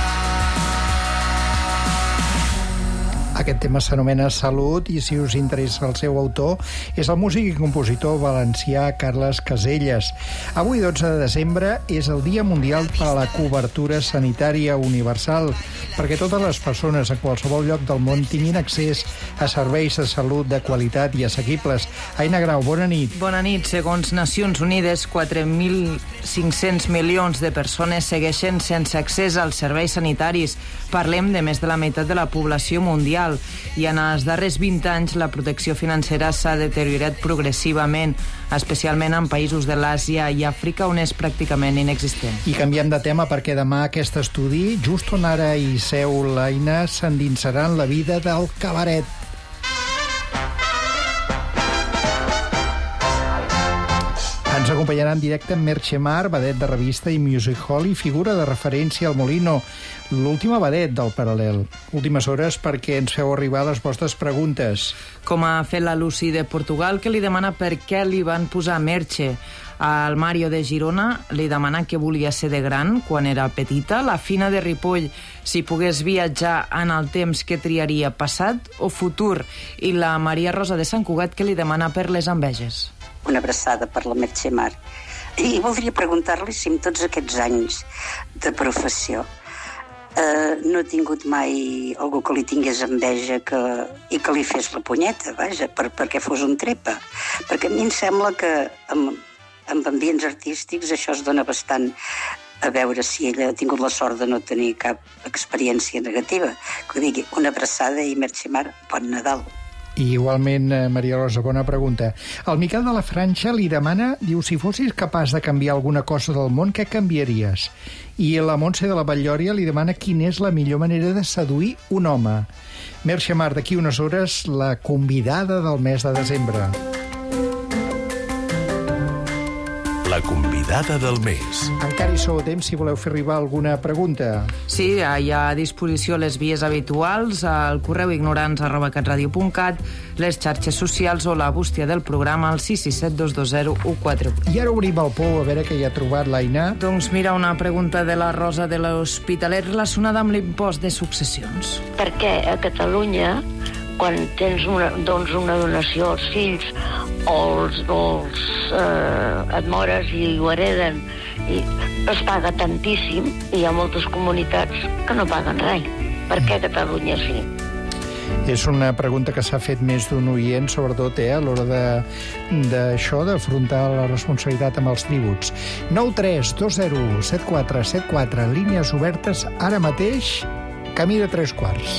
Aquest tema s'anomena Salut i, si us interessa el seu autor, és el músic i compositor valencià Carles Caselles. Avui, dotze de desembre, és el Dia Mundial per a la Cobertura Sanitària Universal, perquè totes les persones a qualsevol lloc del món tinguin accés a serveis de salut de qualitat i assequibles. Aina Grau, bona nit.
Bona nit. Segons Nacions Unides, quatre mil cinc-cents milions de persones segueixen sense accés als serveis sanitaris. Parlem de més de la meitat de la població mundial. I en els darrers vint anys la protecció financera s'ha deteriorat progressivament, especialment en països de l'Àsia i Àfrica, on és pràcticament inexistent.
I canviem de tema perquè demà aquest estudi, just on ara hi seu l'Aina, s'endinsarà en la vida del cabaret. Ens acompanyarà en directe en Merche Mar, vedet de revista i music hall i figura de referència al Molino, l'última vedet del Paral·lel. Últimes hores perquè ens feu arribar les vostres preguntes.
Com ha fet la Lucy de Portugal, que li demana per què li van posar Merche. Al Mario de Girona li demana què volia ser de gran quan era petita. La Fina de Ripoll, si pogués viatjar en el temps, què triaria, passat o futur? I la Maria Rosa de Sant Cugat, que li demana per les enveges.
Una abraçada per la Merche Mar. I voldria preguntar-li si en tots aquests anys de professió eh, no ha tingut mai algú que li tingués enveja que, i que li fes la punyeta, vaja, per, perquè fos un trepa. Perquè a mi em sembla que amb, amb ambients artístics això es dona bastant a veure si ella ha tingut la sort de no tenir cap experiència negativa. Que ho digui, una abraçada i Merche Mar, bon Nadal.
I igualment, Maria Rosa, bona pregunta. El Miquel de la Franxa li demana, diu, si fossis capaç de canviar alguna cosa del món, què canviaries? I la Montse de la Batllòria li demana quina és la millor manera de seduir un home. Merche Mar, d'aquí unes hores, la convidada del mes de desembre.
La convidada del mes.
Encara hi sou a temps si voleu fer arribar alguna pregunta.
Sí, hi ha a disposició les vies habituals, el correu ignorants arroba catradio punt cat, les xarxes socials o la bústia del programa al sis sis set dos dos zero un quatre.
I ara obrim el pou a veure què hi ha trobat l'Aina.
Doncs mira, una pregunta de la Rosa de l'Hospitalet relacionada amb l'impost de successions.
Per què a Catalunya, quan tens una, doncs una donació als fills o els, els eh, et mores i ho hereden, i es paga tantíssim, i hi ha moltes comunitats que no paguen res? Per què a Catalunya sí?
És una pregunta que s'ha fet més d'un oient, sobretot eh, a l'hora d'això, d'afrontar la responsabilitat amb els tributs. nou tres dos zero set quatre set quatre, línies obertes ara mateix, camí de tres quarts.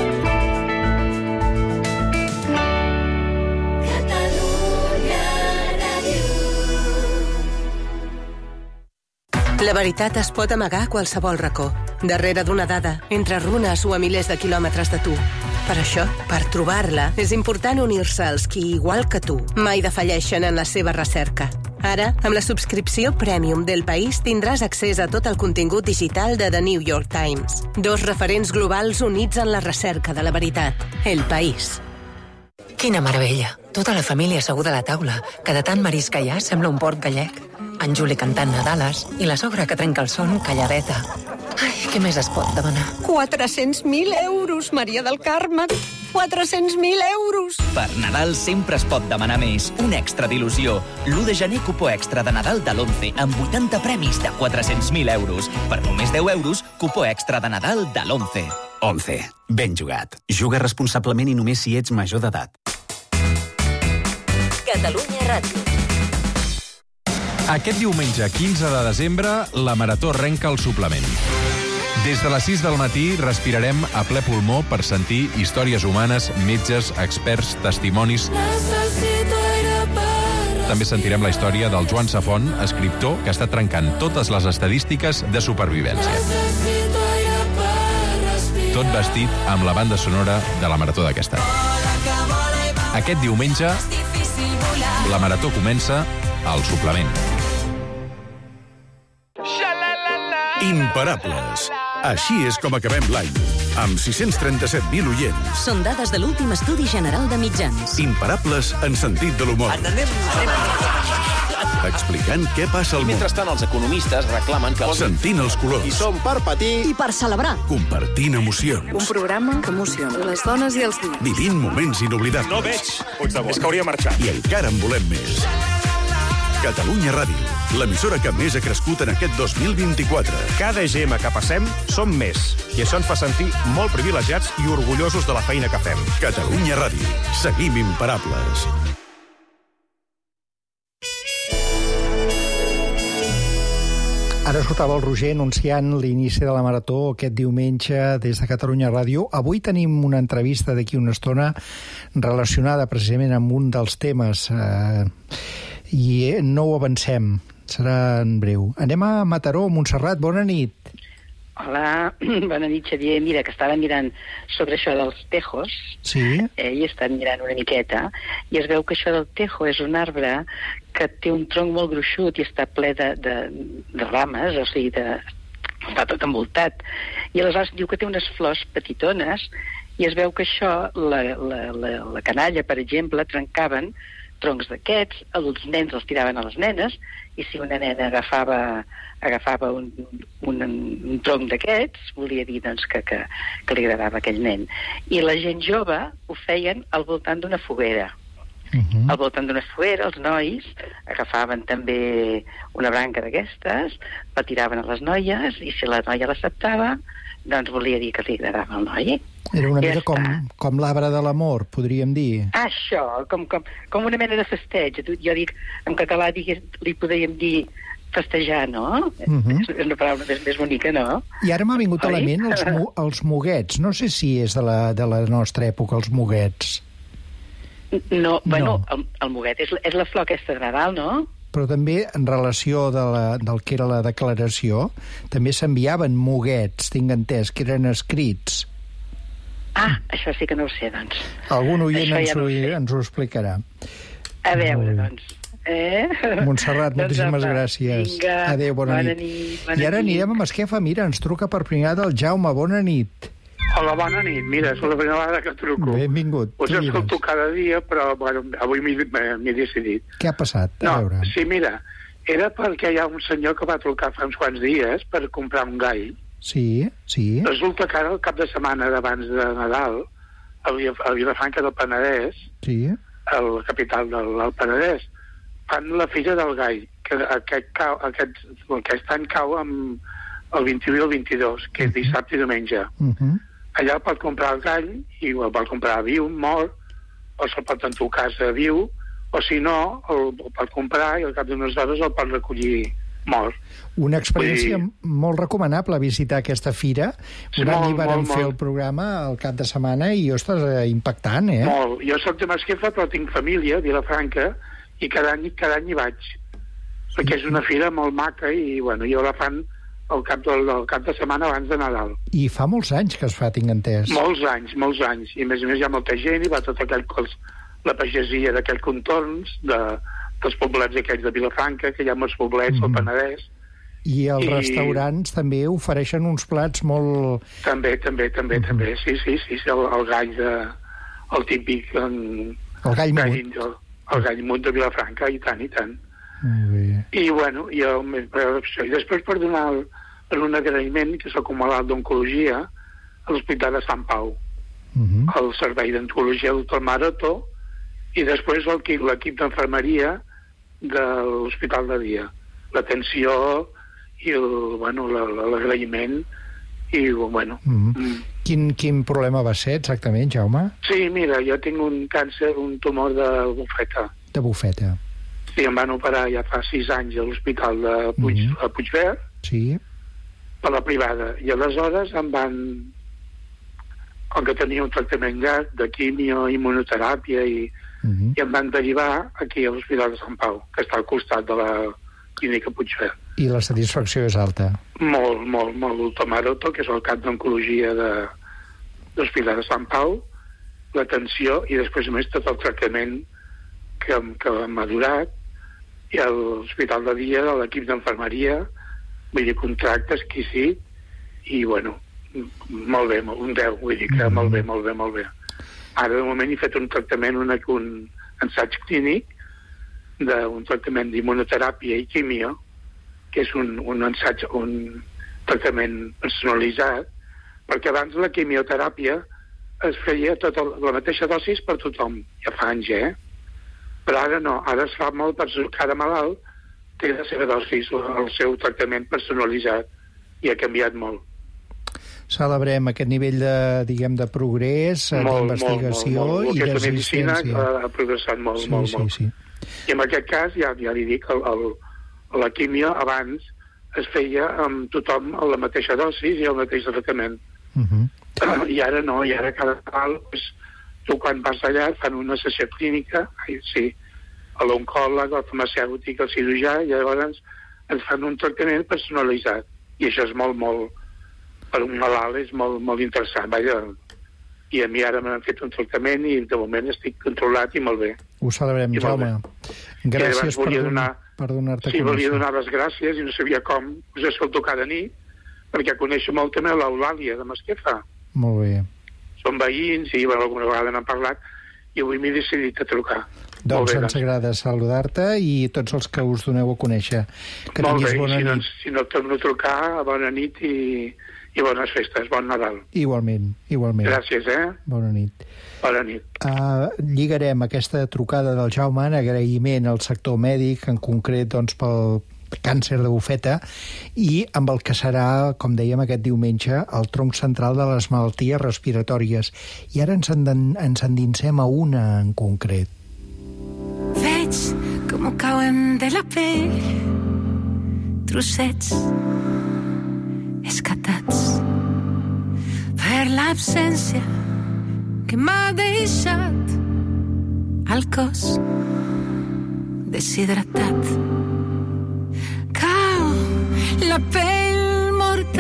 La veritat es pot amagar a qualsevol racó, darrere d'una dada, entre runes o a milers de quilòmetres de tu. Per això, per trobar-la, és important unir-se als qui, igual que tu, mai defalleixen en la seva recerca. Ara, amb la subscripció Premium del País, tindràs accés a tot el contingut digital de The New York Times. Dos referents globals units en la recerca de la veritat. El País.
Quina meravella. Tota la família asseguda a la taula, que de tant marisc hi ha sembla un port gallec. En Juli cantant Nadales i la sogra que trenca el son calladeta. Ai, què més es pot demanar?
quatre-cents mil euros, Maria del Carme! quatre-cents mil euros!
Per Nadal sempre es pot demanar més. Un extra d'il·lusió. l'u de gener cupó extra de Nadal de l'Once amb vuitanta premis de quatre-cents mil euros. Per només deu euros, cupó extra de Nadal de l'Once.
Once. Ben jugat. Juga responsablement i només si ets major d'edat.
Catalunya Ràdio.
Aquest diumenge quinze de desembre, la Marató arrenca el suplement.
Des de les sis del matí respirarem a ple pulmó per sentir històries humanes, metges, experts, testimonis. També sentirem la història del Joan Safont, escriptor que està trencant totes les estadístiques de supervivència. Tot vestit amb la banda sonora de la Marató d'aquest any. Aquest diumenge, la Marató comença al suplement.
Imparables. Així és com acabem l'any, amb sis-cents trenta-set mil oients.
Són dades de l'últim estudi general de mitjans.
Imparables en sentit de l'humor. Explicant què passa al món.
Mentrestant, els economistes reclamen que...
Sentint els colors.
I som per patir...
I per celebrar.
Compartint emocions.
Un programa que emociona les dones i els dies.
Vivint moments inoblidables.
No veig, Puigdemont. És que hauria marxat.
I encara en volem més. Catalunya Ràdio, l'emissora que més ha crescut en aquest dos mil vint-i-quatre.
Cada gema que passem som més. I això ens fa sentir molt privilegiats i orgullosos de la feina que fem.
Catalunya Ràdio. Seguim imparables.
Ara escoltava el Roger anunciant l'inici de la Marató aquest diumenge des de Catalunya Ràdio. Avui tenim una entrevista d'aquí una estona relacionada precisament amb un dels temes... Eh, i no ho avancem, serà en breu. Anem a Mataró, Montserrat, bona nit.
Hola, bona nit, Xavier. Mira, que estava mirant sobre això dels tejos,
sí.
eh, i he estat mirant una miqueta, i es veu que això del tejo és un arbre que té un tronc molt gruixut i està ple de, de, de rames, o sigui, de, està tot envoltat. I aleshores diu que té unes flors petitones, i es veu que això, la, la, la, la canalla, per exemple, trencaven troncs d'aquests, els nens els tiraven a les nenes, i si una nena agafava, agafava un, un, un tronc d'aquests, volia dir doncs, que, que, que li agradava a aquell nen. I la gent jove ho feien al voltant d'una foguera. Uh-huh. Al voltant d'una foguera, els nois agafaven també una branca d'aquestes, la tiraven a les noies, i si la noia l'acceptava, doncs volia dir que li agradava al noi.
Era una mica com, com l'arbre de l'amor, podríem dir.
Ah, això, com, com, com una mena de festeig. Jo dic, en català digues, li podríem dir festejar, no? Uh-huh. És una paraula més, més bonica, no?
I ara m'ha vingut a la ment els, els moguets. No sé si és de la, de la nostra època, els moguets.
No, bueno, no. El, el moguet és, és la flor aquesta de Nadal, no?
Però també en relació de la, del que era la declaració, també s'enviaven moguets, tinc entès, que eren escrits.
Ah, això sí que no ho sé, doncs.
Algun oient ens,
ja no
ho, ens ho explicarà.
A veure, doncs. Eh?
Montserrat,
doncs
moltíssimes
apa,
gràcies.
Vinga,
adéu, bona,
bona
nit.
nit. Bona
I ara
nit.
anirem amb Esquefa. Mira, ens truca per primera el Jaume. Bona nit.
Hola, bona nit. Mira, és la primera vegada que truco.
Benvingut.
Us escolto cada dia, però bueno, avui m'he decidit.
Què ha passat? A
no,
veure.
Sí, mira, era perquè hi ha un senyor que va trucar fa uns quants dies per comprar un gall.
Sí, sí.
Resulta que ara, el cap de setmana d'abans de Nadal, a Vilafranca del Penedès,
sí.
a la capital del, del Penedès, fan la Fira del Gall, que aquest, cau, aquest, aquest any cau amb el vint-i-u i el vint-i-dos, que és dissabte i diumenge.
Uh-huh.
Allà pot comprar el gall, i el pot comprar viu, mort, o se'l pot endur a casa viu, o si no, el, el pot comprar i al cap d'unes hores el pot recollir mort.
Una experiència
dir...
molt recomanable visitar aquesta fira.
Sí,
un any
molt,
vàrem
molt,
fer
molt.
el programa al cap de setmana i, ostres, impactant, eh?
Molt. Jo soc de Masquefa, però tinc família a Vilafranca, i cada any, cada any hi vaig. Sí. Perquè és una fira molt maca i, bueno, jo la fan al cap, del, del cap de setmana abans de Nadal.
I fa molts anys que es fa, tinc entès.
Molts anys, molts anys. I a més a més hi ha molta gent, i va tot aquell, la pagesia d'aquells contorns, de, dels poblets aquells de Vilafranca, que hi ha molts poblets, mm-hmm. al Penedès.
I els
I...
restaurants també ofereixen uns plats molt...
També, també, també, mm-hmm. també. Sí, sí, sí, sí, el, el gall de... el típic... En...
El gall mut.
El, el gall mut de Vilafranca, i tant, i tant.
Molt bé.
I, bueno, jo, i després per donar el, per un agraïment, que soc un malalt d'oncologia, a l'Hospital de Sant Pau, uh-huh. el servei d'oncologia del doctor Maroto, i després l'equip d'enfermeria de l'Hospital de Dia. L'atenció i el, bueno, l'agraïment, i, bueno...
Uh-huh. mm. Quin, quin problema va ser exactament, Jaume?
Sí, mira, jo tinc un càncer, un tumor de bufeta.
De bufeta.
Sí, em van operar ja fa sis anys a l'Hospital de Puig, mm-hmm. a Puigverd.
Sí.
per la privada. I aleshores em van, com que tenia un tractament llarg de quimio, immunoteràpia, i, uh-huh. i em van derivar aquí a l'Hospital de Sant Pau, que està al costat de la clínica Puigverd.
I la satisfacció és alta?
Molt, molt, molt. Doctor Maroto, que és el cap d'oncologia de, de l'Hospital de Sant Pau, l'atenció i després més tot el tractament que, que m'ha durat, i a l'hospital de dia de l'equip d'enfermeria, vull dir, contracte exquisit, i bueno, molt bé, un deu, vull dir que molt bé, molt bé, molt bé. Ara de moment he fet un tractament, un, un ensaig clínic d'un tractament d'immunoteràpia i quimio, que és un, un ensaig, un tractament personalitzat, perquè abans la quimioteràpia es feia tota la mateixa dosis per tothom, ja fa anys, eh? Però ara no, ara es fa molt per cada malalt, té la seva dosis, el seu tractament personalitzat, i ha canviat molt.
Celebrem aquest nivell de, diguem, de progrés, d'investigació i
d'assistència.
La
medicina ha progressat molt,
sí,
molt,
sí,
molt.
Sí.
I en aquest cas, ja, ja li dic, el, el, la quimio abans es feia amb tothom a la mateixa dosis i el mateix tractament. Uh-huh. I ara no, i ara cada malalt, pues, tu quan vas allà et fan una sessió clínica, sí, l'oncòleg, el farmacèutic, el cirurgià, i llavors ens fan un tractament personalitzat. I això és molt, molt, per un malalt és molt, molt interessant. Vaja, i a mi ara m'han fet un tractament i de moment estic controlat i molt bé.
Ho celebrem, Jaume. Gràcies per, donar, per donar-te a
conèixer. Sí, volia donar les gràcies i no sabia com. Us escolto cada nit, perquè coneixo molt també l'Eulàlia de Masquefa.
Molt bé.
Som veïns i bueno, alguna vegada n'han parlat i avui m'he decidit a trucar.
Doncs
bé,
ens doncs. agrada saludar-te i tots els que us doneu a conèixer. Que
molt
tinguis
bé,
bona
si
nit.
No, si no et torno a trucar, bona nit i, i bones festes, bon Nadal.
Igualment, igualment.
Gràcies, eh?
Bona nit.
Bona nit.
Uh, lligarem aquesta trucada del Jaume en agraïment al sector mèdic, en concret doncs, pel càncer de bufeta, i amb el que serà, com dèiem aquest diumenge, el tronc central de les malalties respiratòries. I ara ens, endin, ens endinsem a una en concret.
Veig com cauen de la pell trossets escatats per l'absència que m'ha deixat el cos deshidratat. Cau la pell morta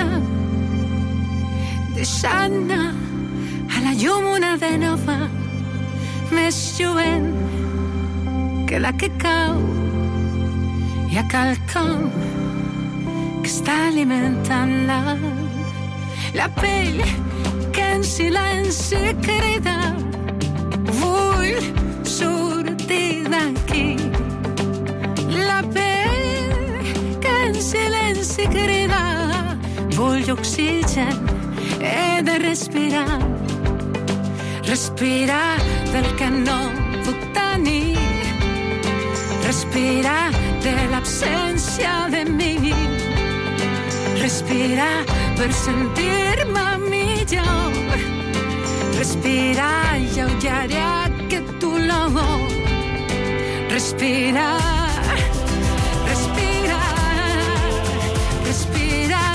deixant-ne a la llum una de nova més jovent que la que cau i a quelcom que està alimentant-la. La pell que en silenci crida vull sortir d'aquí. La pell que en silenci crida vull oxigen, he de respirar, respirar del que no puc tenir, respirar de l'absència de mi, respirar per sentir-me millor, respirar i alleugerir aquest dolor, respirar, respirar, respirar,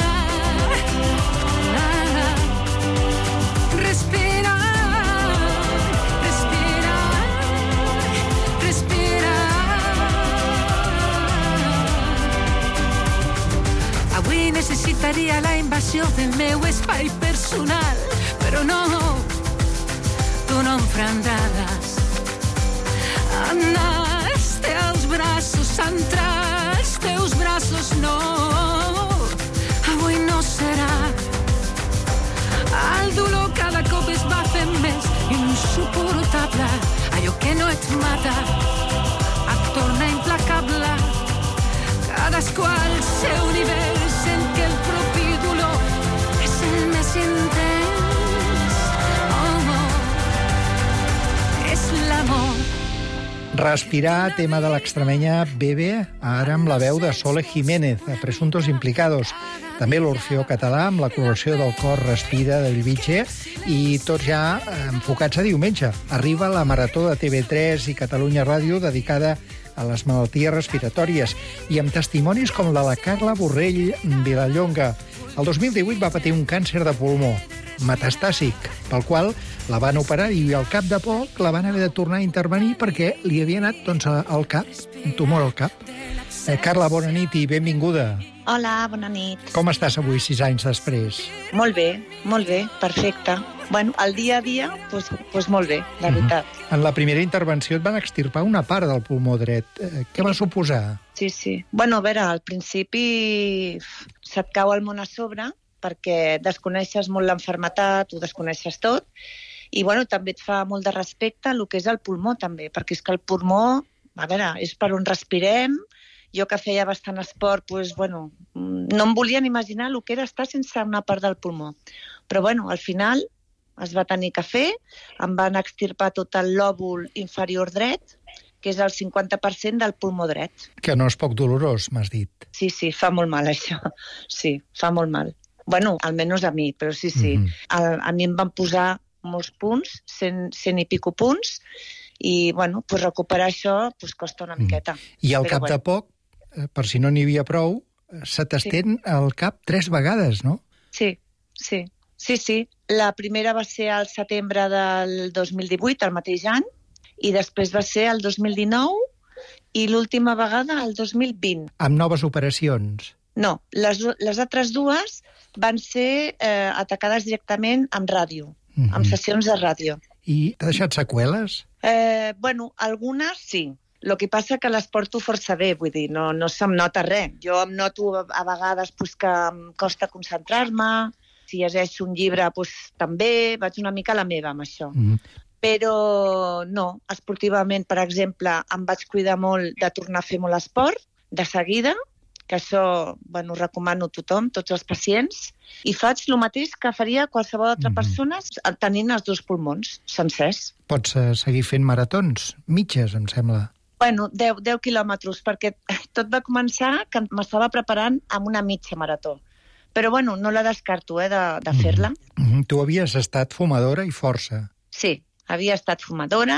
respirar, respirar, respirar. Avui necessitaria la invasió del meu espai personal, però no, tu no em frandaràs. Anna, els teus braços entre els teus braços, no, avui no serà. El dolor cada cop es va fent més insuportable, allò que no et mata et torna implacable. Cadascú al seu nivell sent que el propi dolor és el més intens. Oh, oh, és l'amor.
Respirar, tema de l'extremenya Bebe, ara amb la veu de Sole Jiménez, de Presuntos Implicados. També l'Orfeó Català, amb la col·laboració del Cor Respira, de Bellvitge, i tots ja enfocats a diumenge. Arriba la Marató de T V tres i Catalunya Ràdio dedicada a les malalties respiratòries, i amb testimonis com la de Carla Borrell Vilallonga, El dos mil divuit va patir un càncer de pulmó metastàsic, pel qual la van operar i al cap de poc la van haver de tornar a intervenir perquè li havia anat doncs, al cap, un tumor al cap. Eh, Carla, bona nit i benvinguda.
Hola, bona nit.
Com estàs avui, sis anys després?
Molt bé, molt bé, perfecte. Bueno, el dia a dia, doncs, doncs molt bé, la veritat.
Uh-huh. En la primera intervenció et van extirpar una part del pulmó dret. Eh, què va suposar?
Sí, sí. Bueno, a veure, al principi se't cau el món a sobre perquè desconeixes molt l'enfermetat, ho desconeixes tot, i bueno, també et fa molt de respecte el que és el pulmó, també, perquè és que el pulmó, a veure, és per on respirem. Jo que feia bastant esport, doncs, bueno, no em volia ni imaginar el que era estar sense una part del pulmó. Però bueno, al final es va tenir que fer, em van extirpar tot el lòbul inferior dret, que és el cinquanta per cent del pulmó dret.
Que no és poc dolorós, m'has dit.
Sí, sí, fa molt mal això. Sí, fa molt mal. Bueno, almenys a mi, però sí, sí. Mm-hmm. A, a mi em van posar molts punts, cent, cent i pico punts, i bueno, pues recuperar això pues costa una miqueta.
I al
però,
cap
bueno.
de poc, per si no n'hi havia prou, se t'estén sí. al cap tres vegades, no?
Sí, sí. Sí, sí. La primera va ser al setembre del dos mil divuit, el mateix any, i després va ser el dos mil dinou i l'última vegada el dos mil vint.
Amb noves operacions?
No, les, les altres dues van ser eh, atacades directament amb ràdio, mm-hmm. amb sessions de ràdio.
I t'ha deixat seqüeles?
Eh, bueno, algunes sí. El que passa que les porto força bé, vull dir, no, no se'm nota res. Jo em noto a vegades pues, que em costa concentrar-me, si llegeixo un llibre pues, també, vaig una mica a la meva amb això. Mm-hmm. Però no, esportivament, per exemple, em vaig cuidar molt de tornar a fer molt esport, de seguida, que això bueno, recomano a tothom, tots els pacients, i faig el mateix que faria qualsevol altra mm-hmm. persona tenint els dos pulmons sencers.
Pots uh, seguir fent maratons, mitges, em sembla.
Bueno, deu, deu quilòmetres, perquè tot va començar que m'estava preparant amb una mitja marató. Però bueno, no la descarto, eh, de, de fer-la.
Mm-hmm. Tu havies estat fumadora i força.
Sí, havia estat fumadora,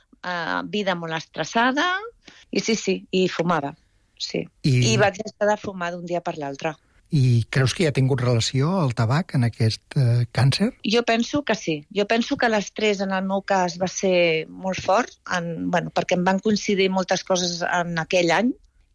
eh, vida molt estressada, i sí, sí, i fumava. Sí. I... I vaig deixar de fumar d'un dia per l'altre.
I creus que hi ha tingut relació el tabac en aquest eh, càncer?
Jo penso que sí. Jo penso que l'estrès en el meu cas va ser molt fort, en, bueno, perquè em van coincidir moltes coses en aquell any,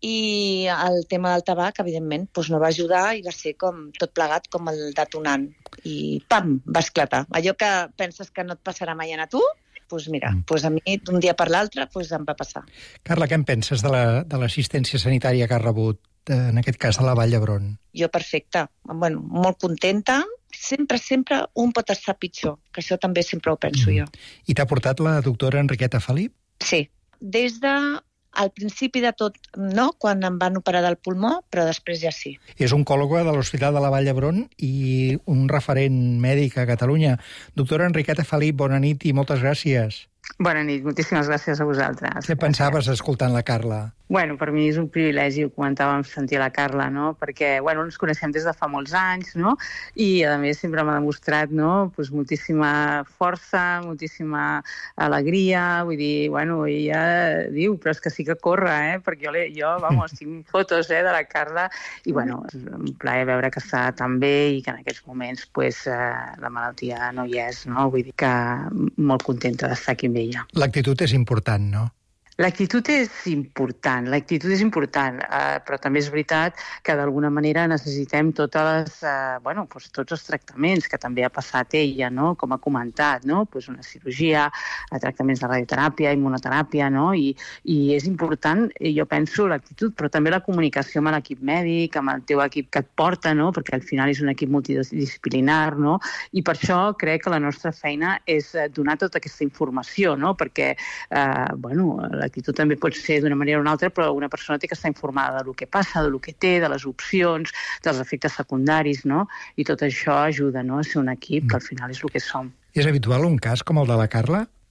i el tema del tabac, evidentment, doncs no va ajudar i va ser com tot plegat com el detonant. I pam, va esclatar. Allò que penses que no et passarà mai a tu, doncs mira, mm. doncs a mi d'un dia per l'altre doncs em va passar.
Carla, què en penses de la, de l'assistència sanitària que has rebut, en aquest cas a la Vall d'Hebron?
Jo perfecta, bueno, molt contenta. Sempre, sempre un pot estar pitjor, que això també sempre ho penso mm. jo.
I t'ha portat la doctora Enriqueta Felip?
Sí, des de... Al principi de tot, no, quan em van operar del pulmó, però després ja sí.
És oncòloga de l'Hospital de la Vall d'Hebron i un referent mèdic a Catalunya. Doctora Enriqueta Felip, bona nit i moltes gràcies.
Bona nit, moltíssimes gràcies a vosaltres.
Què pensaves escoltant la Carla?
Bueno, per mi és un privilegi, ho comentàvem, sentir la Carla, no? Perquè, bueno, ens coneixem des de fa molts anys, no? I, a més, sempre m'ha demostrat, no?, pues, moltíssima força, moltíssima alegria, vull dir, bueno, ella diu, però és que sí que corre, eh? Perquè jo, jo vamos, tinc fotos, eh, de la Carla, i, bueno, és un plaer veure que està tan bé i que en aquests moments, pues, eh, la malaltia no hi és, no? Vull dir que molt contenta d'estar aquí amb ella.
L'actitud és important, no?
L'actitud és important, l'actitud és important, eh, però també és veritat que d'alguna manera necessitem totes les, eh, bueno, doncs tots els tractaments que també ha passat ella, no? Com ha comentat, no? Pues una cirurgia, tractaments de radioteràpia, immunoteràpia, no? I, i és important, jo penso, l'actitud, però també la comunicació amb l'equip mèdic, amb el teu equip que et porta, no? Perquè al final és un equip multidisciplinar, no? I per això crec que la nostra feina és donar tota aquesta informació, no? Perquè, eh, bueno, l'actitud també pot ser d'una manera o una altra, però una persona té que estar informada del que passa, del que té, de les opcions, dels efectes secundaris, no? I tot això ajuda, no?, a ser un equip, que al final és el que som.
És habitual un cas com el de la Carla?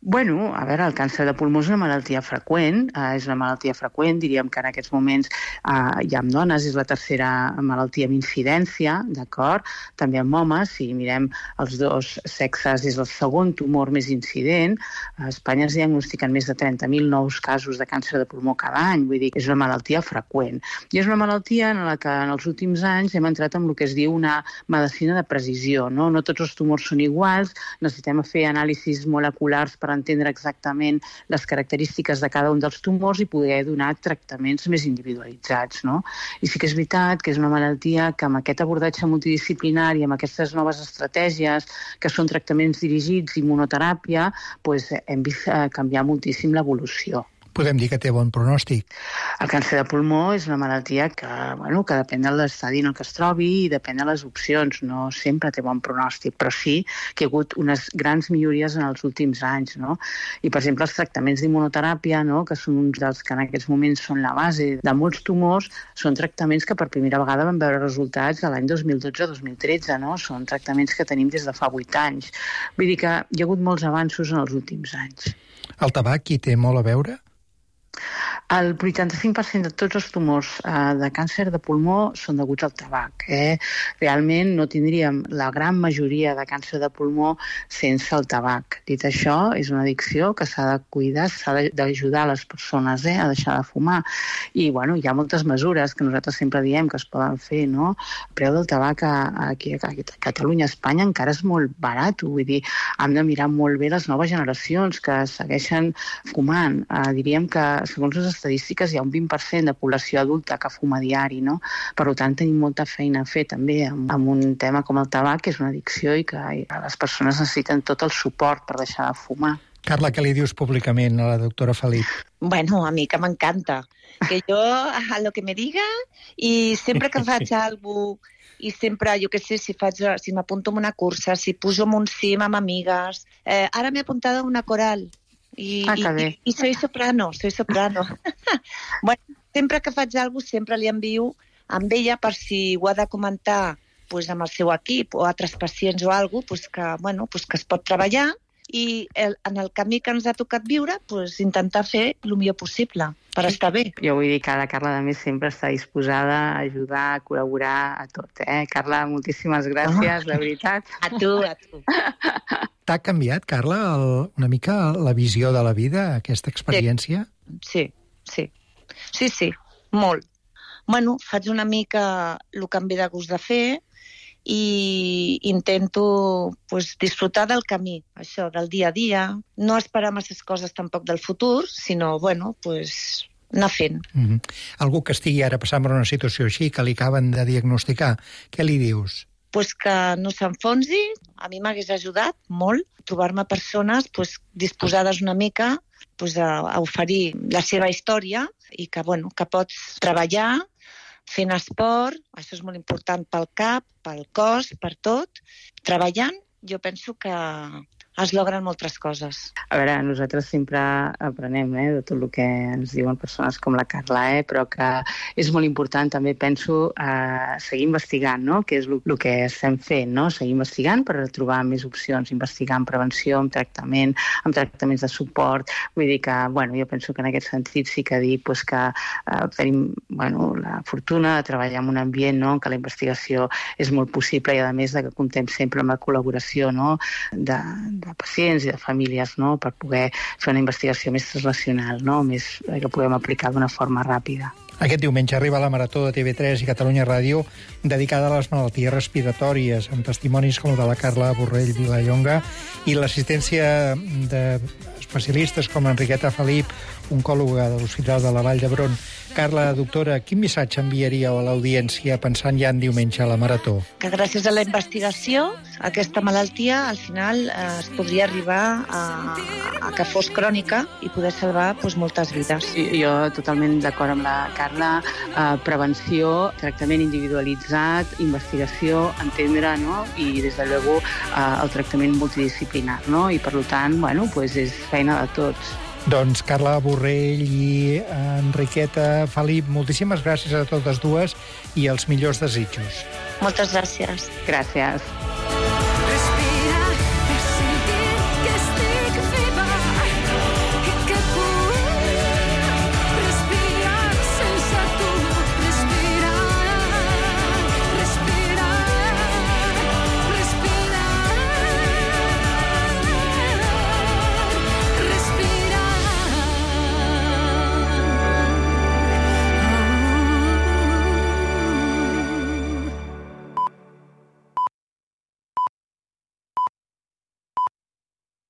Bueno, a veure, el càncer de pulmó és una malaltia freqüent, eh, és una malaltia freqüent, diríem que en aquests moments eh, hi ha amb dones, és la tercera malaltia amb incidència, d'acord? També amb homes, si mirem els dos sexes, és el segon tumor més incident. A Espanya es diagnostiquen més de trenta mil nous casos de càncer de pulmó cada any, vull dir que és una malaltia freqüent. I és una malaltia en la que en els últims anys hem entrat en el que es diu una medicina de precisió, no? No tots els tumors són iguals, necessitem fer anàlisis moleculars per entendre exactament les característiques de cada un dels tumors i poder donar tractaments més individualitzats, no? I sí que és veritat que és una malaltia que amb aquest abordatge multidisciplinari, amb aquestes noves estratègies, que són tractaments dirigits, immunoteràpia, doncs hem vist canviar moltíssim l'evolució.
Podem dir que té bon pronòstic.
El càncer de pulmó és una malaltia que, bueno, que depèn de l'estadi en el que es trobi i depèn de les opcions. No sempre té bon pronòstic, però sí que hi ha hagut unes grans millories en els últims anys, no? I, per exemple, els tractaments d'immunoteràpia, no?, que són uns dels que en aquests moments són la base de molts tumors, són tractaments que per primera vegada van veure resultats a l'any dos mil dotze dos mil tretze, no? Són tractaments que tenim des de fa vuit anys. Vull dir que hi ha hagut molts avanços en els últims anys.
El tabac hi té molt a veure?
El vuitanta-cinc per cent de tots els tumors eh, de càncer de pulmó són deguts al tabac. Eh? Realment no tindríem la gran majoria de càncer de pulmó sense el tabac. Dit això, és una addicció que s'ha de cuidar, s'ha d'ajudar les persones eh, a deixar de fumar. I bueno, hi ha moltes mesures que nosaltres sempre diem que es poden fer, no? El preu del tabac a, aquí a Catalunya, a Espanya, encara és molt barat. Vull dir, hem de mirar molt bé les noves generacions que segueixen fumant. Eh, diríem que, segons les estadístiques, hi ha un vint per cent de població adulta que fuma diari, no? Per tant, tenim molta feina a fer també amb, amb un tema com el tabac, que és una addicció i que les persones necessiten tot el suport per deixar de fumar.
Carla, què li dius públicament a la doctora Felip?
Bueno, a mi que m'encanta. Que jo, a lo que me diga, i sempre que faig alguna cosa, i sempre, jo què sé, si faig, si m'apunto en una cursa, si pujo en un cim amb amigues... Eh, ara m'he apuntat a una coral, I, ah, i, i soy soprano, soy soprano. Bueno, sempre que faig alguna cosa, sempre li envio amb ella per si ho ha de comentar pues, amb el seu equip o altres pacients o alguna cosa, pues, que, bueno, pues, que es pot treballar i el, en el camí que ens ha tocat viure pues, intentar fer el millor possible per estar bé.
Jo vull dir que la Carla, a més, sempre està disposada a ajudar, a col·laborar a tot. Eh? Carla, moltíssimes gràcies, oh. De veritat.
A tu, a tu.
T'ha canviat, Carla, el, una mica la visió de la vida, aquesta experiència?
Sí, sí, sí, sí, molt. Bueno, faig una mica el que em ve de gust de fer i intento pues, disfrutar del camí, això, del dia a dia, no esperar masses coses tampoc del futur, sinó, bueno, pues, anar fent.
Mm-hmm. Algú que estigui ara passant per una situació així, que li acaben de diagnosticar, què li dius?
Pues que no s'enfonsi, a mi m'hagués ajudat molt trobar-me persones pues, disposades una mica pues, a, a oferir la seva història i que, bueno, que pots treballar fent esport, això és molt important pel cap, pel cos, per tot. Treballant, jo penso que es logren moltes coses.
A veure, nosaltres sempre aprenem eh, de tot el que ens diuen persones com la Carla, eh, però que és molt important també, penso, eh, seguir investigant, no?, que és el que estem fent, no?, seguir investigant per trobar més opcions, investigar en prevenció, en tractament, en tractaments de suport. Vull dir que, bueno, jo penso que en aquest sentit sí que dir pues, que eh, tenim bueno, la fortuna de treballar en un ambient no?, en què la investigació és molt possible i, a més, de que comptem sempre amb la col·laboració no?, de, de pacients i de famílies, no?, per poder fer una investigació més translacional, no?, més, que puguem aplicar d'una forma ràpida.
Aquest diumenge arriba la Marató de T V tres i Catalunya Ràdio dedicada a les malalties respiratòries, amb testimonis com el de la Carla Borrell Vilallonga i l'assistència d'especialistes com Enriqueta Felip, oncòloga de l'Hospital de la Vall d'Hebron. Carla, doctora, quin missatge enviaríeu a l'audiència pensant ja en diumenge a la Marató?
Que gràcies a la investigació, aquesta malaltia al final eh, es podria arribar a, a que fos crònica i poder salvar pues, moltes vides.
Sí, jo totalment d'acord amb la Carla. Eh, prevenció, tractament individualitzat, investigació, entendre, no?, i des de luego eh, el tractament multidisciplinar, no?, i per tant, bueno, pues és feina de tots.
Doncs Carla Borrell i Enriqueta Felip, moltíssimes gràcies a totes dues i els millors desitjos.
Moltes gràcies.
Gràcies.